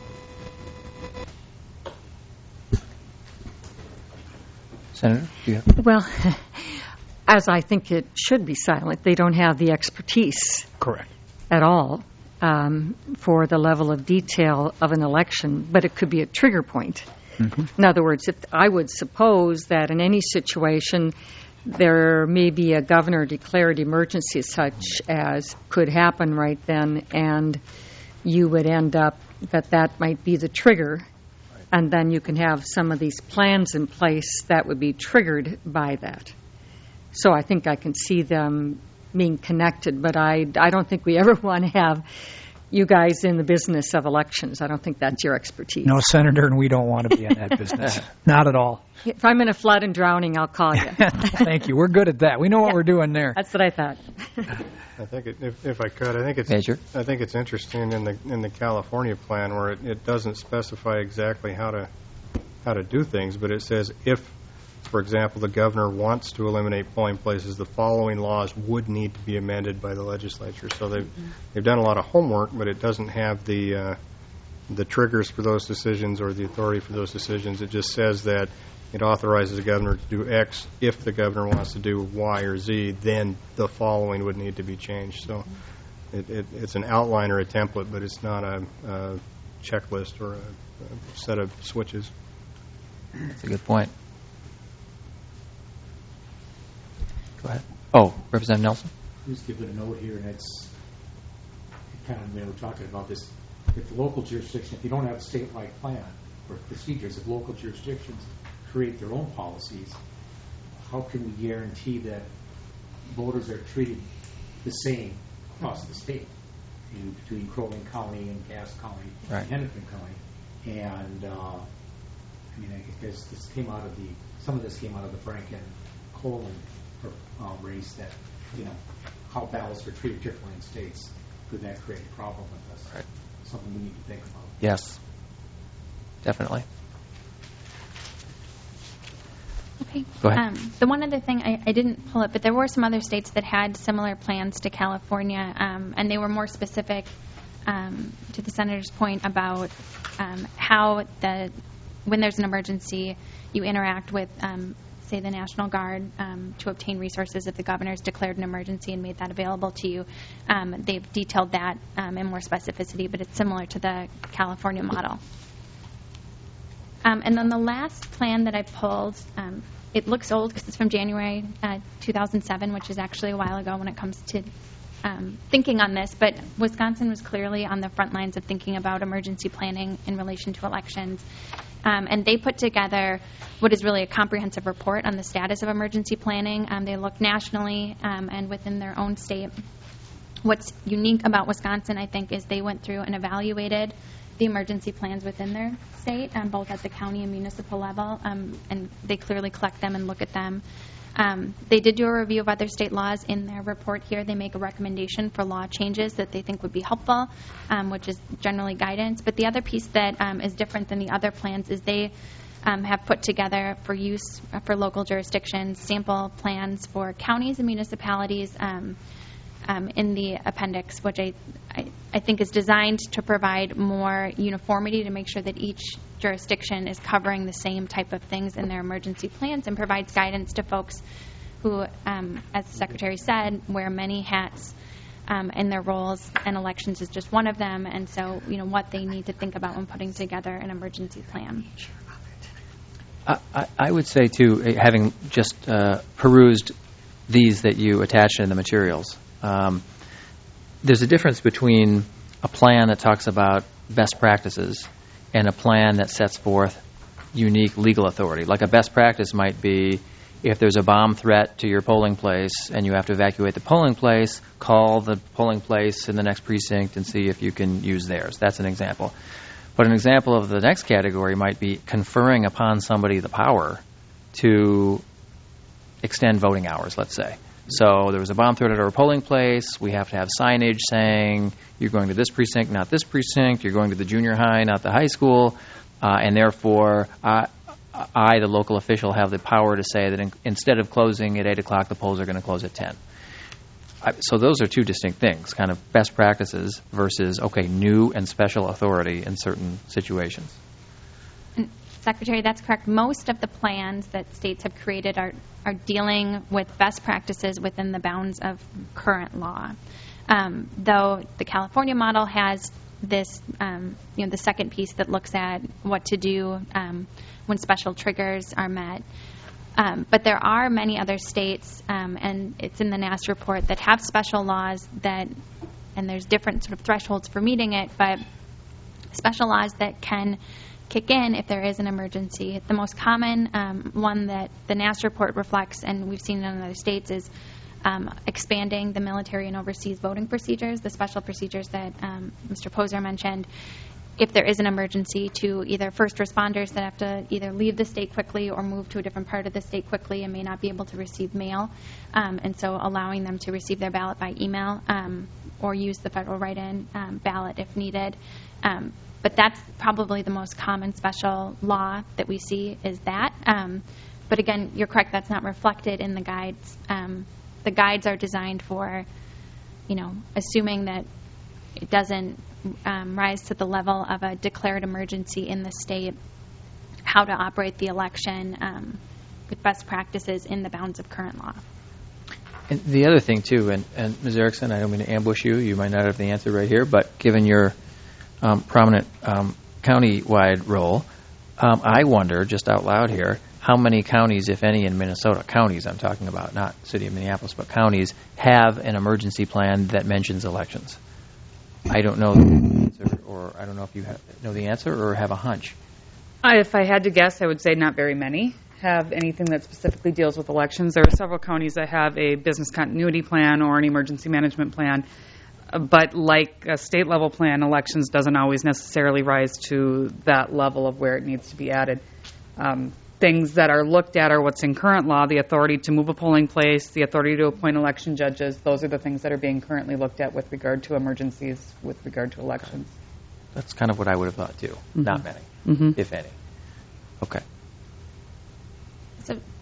Senator, do you have? Well, as I think it should be silent, they don't have the expertise. Correct. At all um, for the level of detail of an election, but it could be a trigger point. Mm-hmm. In other words, if I would suppose that in any situation there may be a governor declared emergency such as could happen right then, and you would end up that that might be the trigger, right. And then you can have some of these plans in place that would be triggered by that. So I think I can see them being connected, but I, I don't think we ever want to have you guys in the business of elections. I don't think that's your expertise. No, Senator, and we don't want to be in that business. Not at all. If I'm in a flood and drowning, I'll call you. Thank you. We're good at that. We know what yeah, we're doing there. That's what I thought. I think it, if, if I could, I think it's Major. I think it's interesting in the in the California plan where it, it doesn't specify exactly how to how to do things, but it says if, for example, the governor wants to eliminate polling places, the following laws would need to be amended by the legislature. So they've mm-hmm. they've done a lot of homework, but it doesn't have the uh, the triggers for those decisions or the authority for those decisions. It just says that it authorizes the governor to do X. If the governor wants to do Y or Z, then the following would need to be changed. So mm-hmm. it, it, it's an outline or a template, but it's not a, a checklist or a, a set of switches. That's a good point. Go ahead. Oh, Representative Nelson. Just give it a note here, and it's kind of, you know, talking about this. If the local jurisdiction, if you don't have a statewide plan or procedures, if local jurisdictions create their own policies, how can we guarantee that voters are treated the same across the state, in between Crow Wing County and Cass County, right. and Hennepin County? And uh, I mean, I guess this came out of the some of this came out of the Frank and Coleman um, race, that, you know, how ballots are treated differently in states. Could that create a problem with us? Right. Something we need to think about. Yes, definitely. Go ahead. Um, the one other thing, I, I didn't pull it, but there were some other states that had similar plans to California, um, and they were more specific um, to the Senator's point about um, how the when there's an emergency, you interact with, um, say, the National Guard um, to obtain resources if the governor's declared an emergency and made that available to you. Um, they've detailed that um, in more specificity, but it's similar to the California model. Um, and then the last plan that I pulled, um, it looks old because it's from January uh, two thousand seven, which is actually a while ago when it comes to um, thinking on this. But Wisconsin was clearly on the front lines of thinking about emergency planning in relation to elections. Um, and they put together what is really a comprehensive report on the status of emergency planning. Um, they looked nationally um, and within their own state. What's unique about Wisconsin, I think, is they went through and evaluated the emergency plans within their state, um, both at the county and municipal level, um, and they clearly collect them and look at them. Um, they did do a review of other state laws in their report here. They make a recommendation for law changes that they think would be helpful, um, which is generally guidance. But the other piece that um, is different than the other plans is they um, have put together for use for local jurisdictions sample plans for counties and municipalities um, Um, in the appendix, which I, I, I think is designed to provide more uniformity to make sure that each jurisdiction is covering the same type of things in their emergency plans and provides guidance to folks who, um, as the Secretary said, wear many hats um, in their roles, and elections is just one of them, and so, you know, what they need to think about when putting together an emergency plan. I, I, I would say, too, having just uh, perused these that you attached in the materials, Um, there's a difference between a plan that talks about best practices and a plan that sets forth unique legal authority. Like a best practice might be if there's a bomb threat to your polling place and you have to evacuate the polling place, call the polling place in the next precinct and see if you can use theirs. That's an example. But an example of the next category might be conferring upon somebody the power to extend voting hours, let's say. So there was a bomb threat at our polling place. We have to have signage saying you're going to this precinct, not this precinct. You're going to the junior high, not the high school. Uh, and therefore, I, I, the local official, have the power to say that in, instead of closing at eight o'clock, the polls are going to close at ten. I, so those are two distinct things, kind of best practices versus, okay, new and special authority in certain situations. Secretary, that's correct. Most of the plans that states have created are, are dealing with best practices within the bounds of current law. Um, though the California model has this, um, you know, the second piece that looks at what to do um, when special triggers are met. Um, but there are many other states, um, and it's in the N A S report, that have special laws that, and there's different sort of thresholds for meeting it, but special laws that can kick in if there is an emergency. The most common um, one that the N A S report reflects, and we've seen it in other states, is um, expanding the military and overseas voting procedures, the special procedures that um, Mister Poser mentioned, if there is an emergency, to either first responders that have to either leave the state quickly or move to a different part of the state quickly and may not be able to receive mail, um, and so allowing them to receive their ballot by email um, or use the federal write-in um, ballot if needed. Um, But that's probably the most common special law that we see is that. Um, but again, you're correct, that's not reflected in the guides. Um, the guides are designed for, you know, assuming that it doesn't um, rise to the level of a declared emergency in the state, how to operate the election um, with best practices in the bounds of current law. And the other thing, too, and, and Miz Erickson, I don't mean to ambush you. You might not have the answer right here, but given your Um, prominent um, county-wide role, um, I wonder, just out loud here, how many counties, if any, in Minnesota, counties I'm talking about, not city of Minneapolis, but counties, have an emergency plan that mentions elections? I don't know the answer, or I don't know if you have, know the answer or have a hunch. I, if I had to guess, I would say not very many have anything that specifically deals with elections. There are several counties that have a business continuity plan or an emergency management plan. But like a state-level plan, elections doesn't always necessarily rise to that level of where it needs to be added. Um, things that are looked at are what's in current law, the authority to move a polling place, the authority to appoint election judges. Those are the things that are being currently looked at with regard to emergencies, with regard to elections. That's kind of what I would have thought, too. Mm-hmm. Not many, mm-hmm. if any. Okay. So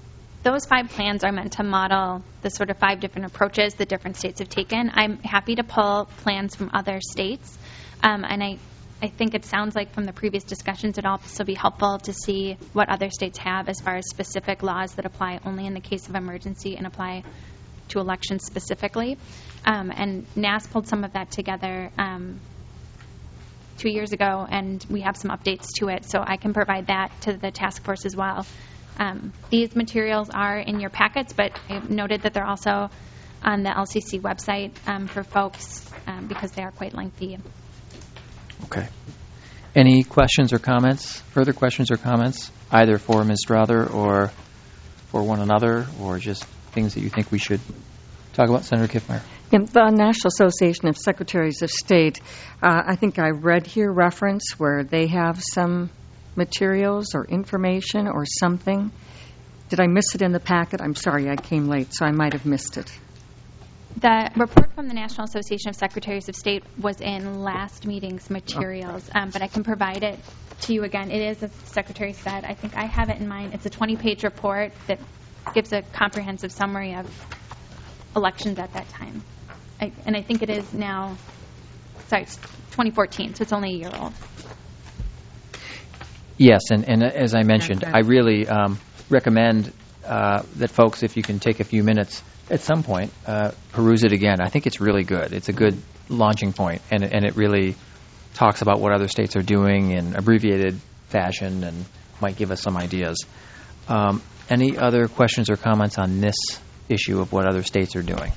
those five plans are meant to model the sort of five different approaches that different states have taken. I'm happy to pull plans from other states, um, and I, I think it sounds like from the previous discussions it'd also be helpful to see what other states have as far as specific laws that apply only in the case of emergency and apply to elections specifically. Um, and N A S pulled some of that together um, two years ago, and we have some updates to it, so I can provide that to the task force as well. Um, these materials are in your packets, but I've noted that they're also on the L C C website um, for folks um, because they are quite lengthy. Okay. Any questions or comments, further questions or comments, either for Miz Strother or for one another, or just things that you think we should talk about? Senator Kiffmeyer. In the National Association of Secretaries of State, uh, I think I read here reference where they have some materials or information or something. Did I miss it in the packet? I'm sorry, I came late, so I might have missed it. The report from the National Association of Secretaries of State was in last meeting's materials, um, but I can provide it to you again. It is, as the Secretary said, I think I have it in mind. It's a twenty-page report that gives a comprehensive summary of elections at that time. I, and I think it is now, sorry, it's twenty fourteen, so it's only a year old. Yes, and, and as I mentioned, I really um, recommend uh, that folks, if you can take a few minutes at some point, uh, peruse it again. I think it's really good. It's a good launching point, and, and it really talks about what other states are doing in abbreviated fashion and might give us some ideas. Um, any other questions or comments on this issue of what other states are doing?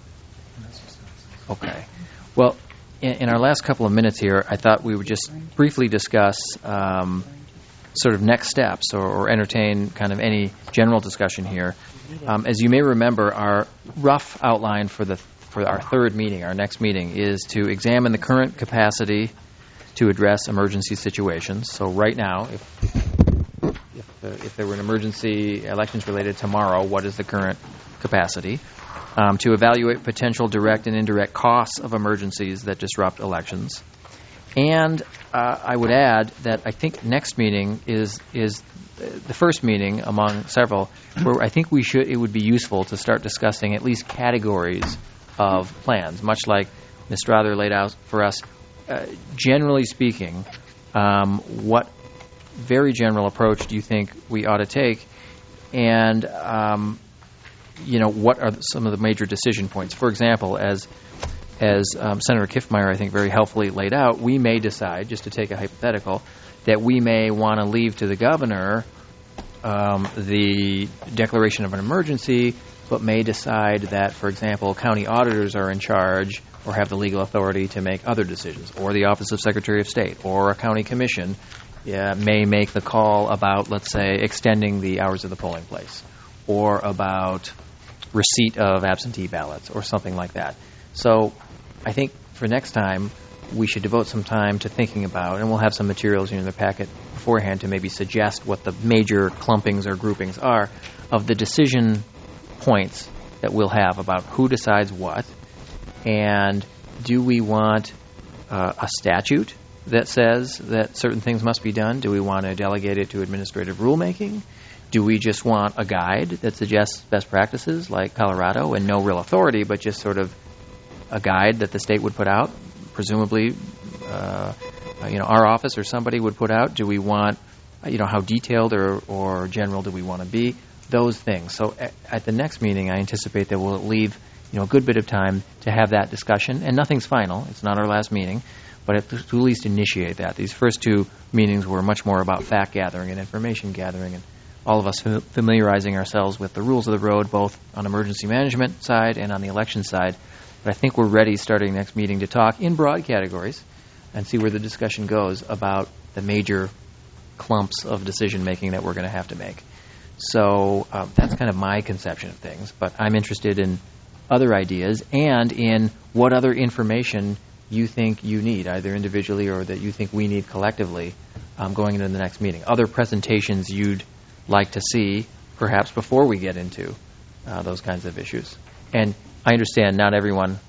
Okay. Well, in, in our last couple of minutes here, I thought we would just briefly discuss um, sort of next steps or, or entertain kind of any general discussion here. Um, as you may remember, our rough outline for the for our third meeting, our next meeting, is to examine the current capacity to address emergency situations. So right now, if if, uh, if there were an emergency elections related tomorrow, what is the current capacity? Um, to evaluate potential direct and indirect costs of emergencies that disrupt elections. And uh, I would add that I think next meeting is is the first meeting among several where I think we should. It would be useful to start discussing at least categories of plans, much like Miz Strother laid out for us. Uh, generally speaking, um, what very general approach do you think we ought to take? And um, you know, what are some of the major decision points? For example, as as um, Senator Kiffmeyer, I think, very helpfully laid out, we may decide, just to take a hypothetical, that we may want to leave to the governor um, the declaration of an emergency, but may decide that, for example, county auditors are in charge or have the legal authority to make other decisions, or the Office of Secretary of State, or a county commission yeah, may make the call about, let's say, extending the hours of the polling place, or about receipt of absentee ballots, or something like that. So I think for next time, we should devote some time to thinking about, and we'll have some materials in the packet beforehand to maybe suggest what the major clumpings or groupings are of the decision points that we'll have about who decides what, and do we want uh, a statute that says that certain things must be done? Do we want to delegate it to administrative rulemaking? Do we just want a guide that suggests best practices like Colorado and no real authority, but just sort of a guide that the state would put out? Presumably, uh, you know, our office or somebody would put out. Do we want, you know, how detailed or, or general do we want to be? Those things. So at, at the next meeting, I anticipate that we'll leave, you know, a good bit of time to have that discussion. And nothing's final. It's not our last meeting, but to at least initiate that. These first two meetings were much more about fact gathering and information gathering, and all of us familiarizing ourselves with the rules of the road, both on emergency management side and on the election side. But I think we're ready, starting next meeting, to talk in broad categories and see where the discussion goes about the major clumps of decision-making that we're going to have to make. So uh, that's kind of my conception of things. But I'm interested in other ideas and in what other information you think you need, either individually or that you think we need collectively um, going into the next meeting. Other presentations you'd like to see, perhaps before we get into uh, those kinds of issues. And I understand not everyone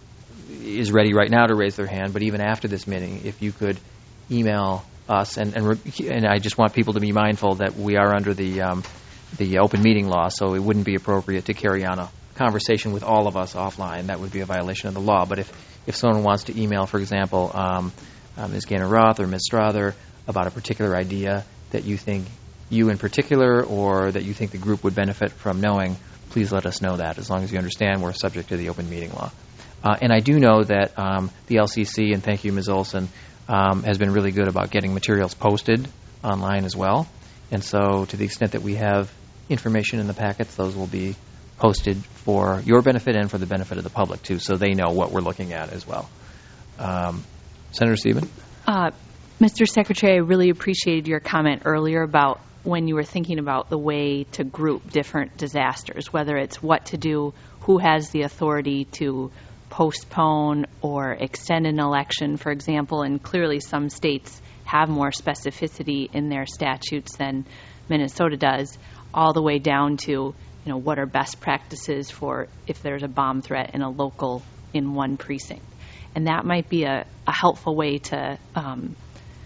is ready right now to raise their hand, but even after this meeting, if you could email us, and and, re- and I just want people to be mindful that we are under the um, the open meeting law, so it wouldn't be appropriate to carry on a conversation with all of us offline. That would be a violation of the law. But if, if someone wants to email, for example, um, uh, Miz Gaynor-Roth or Miz Strother about a particular idea that you think you in particular or that you think the group would benefit from knowing, please let us know that, as long as you understand we're subject to the open meeting law. Uh, and I do know that um, the L C C, and thank you, Miz Olson, um, has been really good about getting materials posted online as well. And so to the extent that we have information in the packets, those will be posted for your benefit and for the benefit of the public, too, so they know what we're looking at as well. Um, Senator Steven? Uh, Mister Secretary, I really appreciated your comment earlier about when you were thinking about the way to group different disasters, whether it's what to do, who has the authority to postpone or extend an election, for example, and clearly some states have more specificity in their statutes than Minnesota does, all the way down to, you know, what are best practices for if there's a bomb threat in a local, in one precinct. And that might be a, a helpful way to um,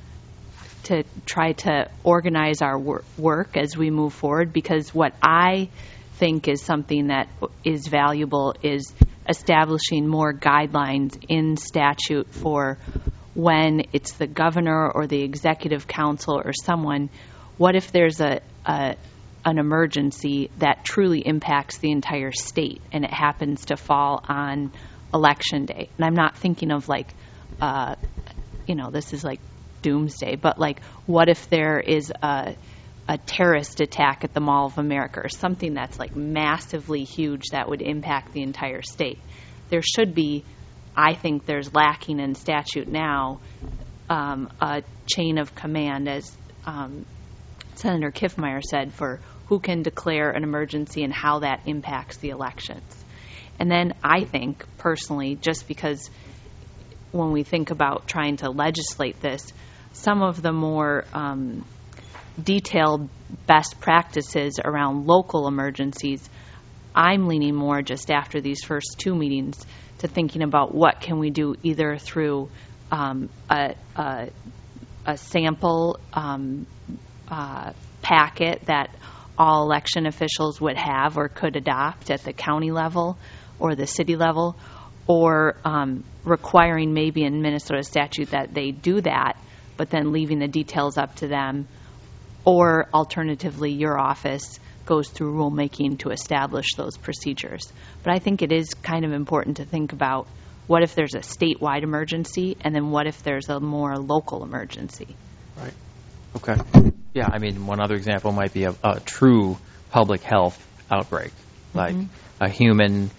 to try to organize our wor- work as we move forward, because what I think is something that is valuable is establishing more guidelines in statute for when it's the governor or the executive council or someone, what if there's a, a an emergency that truly impacts the entire state and it happens to fall on election day? And I'm not thinking of like, uh, you know, this is like doomsday, but like what if there is a, a terrorist attack at the Mall of America or something that's like massively huge that would impact the entire state? There should be, I think there's lacking in statute now, um, a chain of command, as um, Senator Kiffmeyer said, for who can declare an emergency and how that impacts the elections. And then I think, personally, just because when we think about trying to legislate this, some of the more um, detailed best practices around local emergencies, I'm leaning more just after these first two meetings to thinking about what can we do either through um, a, a, a sample um, uh, packet that all election officials would have or could adopt at the county level or the city level, or um, requiring maybe in Minnesota statute that they do that, but then leaving the details up to them, or alternatively your office goes through rulemaking to establish those procedures. But I think it is kind of important to think about what if there's a statewide emergency, and then what if there's a more local emergency. Right. Okay. Yeah, I mean, one other example might be a, a true public health outbreak, like mm-hmm. a human,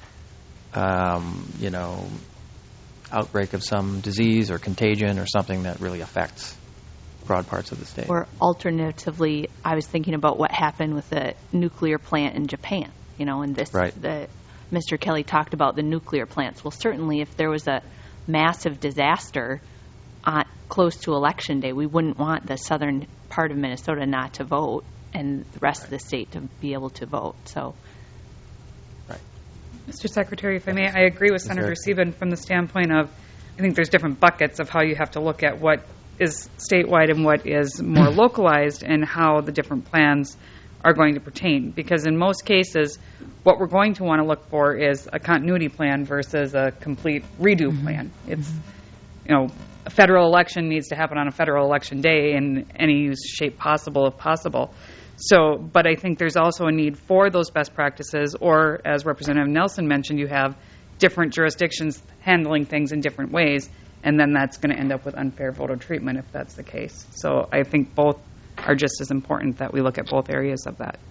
um, you know, outbreak of some disease or contagion or something that really affects broad parts of the state. Or alternatively, I was thinking about what happened with the nuclear plant in Japan. You know, and this, right. the Mister Kelly talked about the nuclear plants. Well, certainly, if there was a massive disaster on, close to Election Day, we wouldn't want the southern part of Minnesota not to vote and the rest right. of the state to be able to vote. So, right. Mister Secretary, if I may, I agree with Senator Steven from the standpoint of, I think there's different buckets of how you have to look at what is statewide and what is more localized, and how the different plans are going to pertain. Because in most cases, what we're going to want to look for is a continuity plan versus a complete redo mm-hmm. plan. It's, mm-hmm. you know, a federal election needs to happen on a federal election day in any shape possible, if possible. So, but I think there's also a need for those best practices, or as Representative Nelson mentioned, you have different jurisdictions handling things in different ways, and then that's going to end up with unfair voter treatment if that's the case. So I think both are just as important, that we look at both areas of that.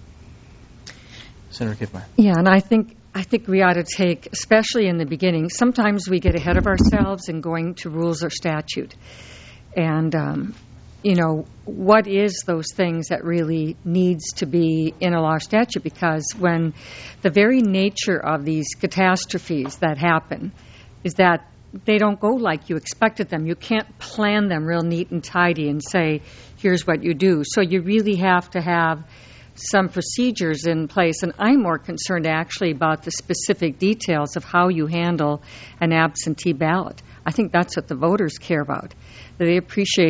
Senator Kiffmeyer. Yeah, and I think I think we ought to take, especially in the beginning, sometimes we get ahead of ourselves in going to rules or statute. And, um, you know, what is those things that really needs to be in a law or statute? Because when the very nature of these catastrophes that happen is that they don't go like you expected them. You can't plan them real neat and tidy and say, here's what you do. So you really have to have some procedures in place, and I'm more concerned actually about the specific details of how you handle an absentee ballot. I think that's what the voters care about. They appreciate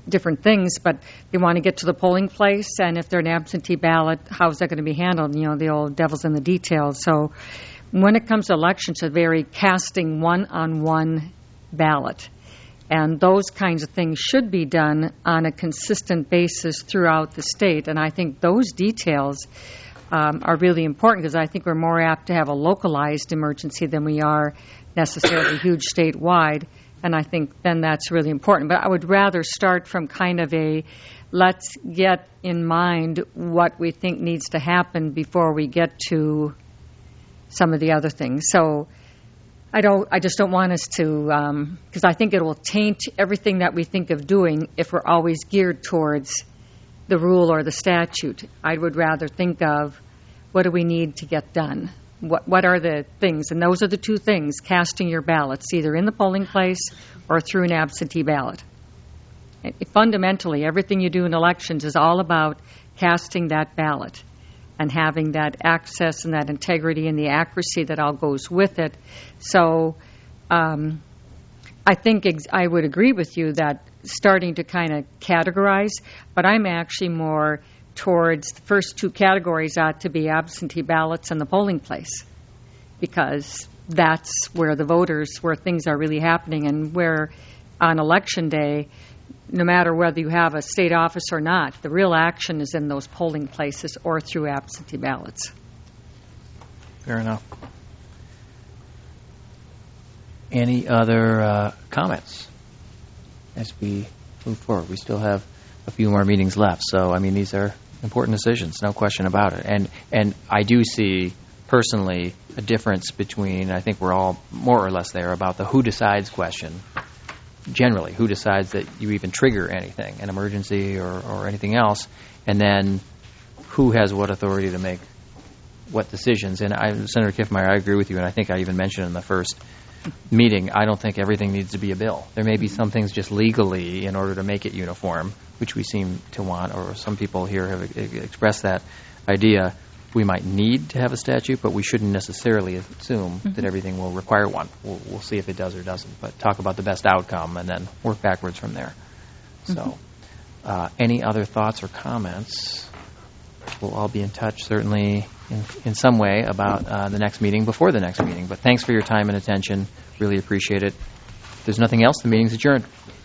different things, but they want to get to the polling place, and if they're an absentee ballot, how is that going to be handled? You know, the old devil's in the details. So when it comes to elections, it's very casting one-on-one ballot. And those kinds of things should be done on a consistent basis throughout the state. And I think those details um, are really important, because I think we're more apt to have a localized emergency than we are necessarily huge statewide. And I think then that's really important. But I would rather start from kind of a, let's get in mind what we think needs to happen before we get to some of the other things. So I don't. I just don't want us to, because um, I think it will taint everything that we think of doing if we're always geared towards the rule or the statute. I would rather think of, what do we need to get done? What What are the things? And those are the two things: casting your ballots, either in the polling place or through an absentee ballot. It, fundamentally, everything you do in elections is all about casting that ballot and having that access and that integrity and the accuracy that all goes with it. So um, I think ex- I would agree with you that starting to kind of categorize, but I'm actually more towards the first two categories ought to be absentee ballots and the polling place, because that's where the voters, where things are really happening, and where on election day, no matter whether you have a state office or not, the real action is in those polling places or through absentee ballots. Fair enough. Any other uh, comments as we move forward? We still have a few more meetings left, so I mean, these are important decisions, no question about it. And and I do see personally a difference between, I think we're all more or less there about the who decides question. Generally, who decides that you even trigger anything, an emergency or, or anything else, and then who has what authority to make what decisions. And I, Senator Kiffmeyer, I agree with you, and I think I even mentioned in the first meeting, I don't think everything needs to be a bill. There may be some things just legally in order to make it uniform, which we seem to want, or some people here have expressed that idea. We might need to have a statute, but we shouldn't necessarily assume mm-hmm. that everything will require one. We'll, we'll see if it does or doesn't, but talk about the best outcome and then work backwards from there. Mm-hmm. So uh, any other thoughts or comments? We'll all be in touch, certainly, in, in some way about uh, the next meeting before the next meeting. But thanks for your time and attention. Really appreciate it. If there's nothing else, the meeting's adjourned.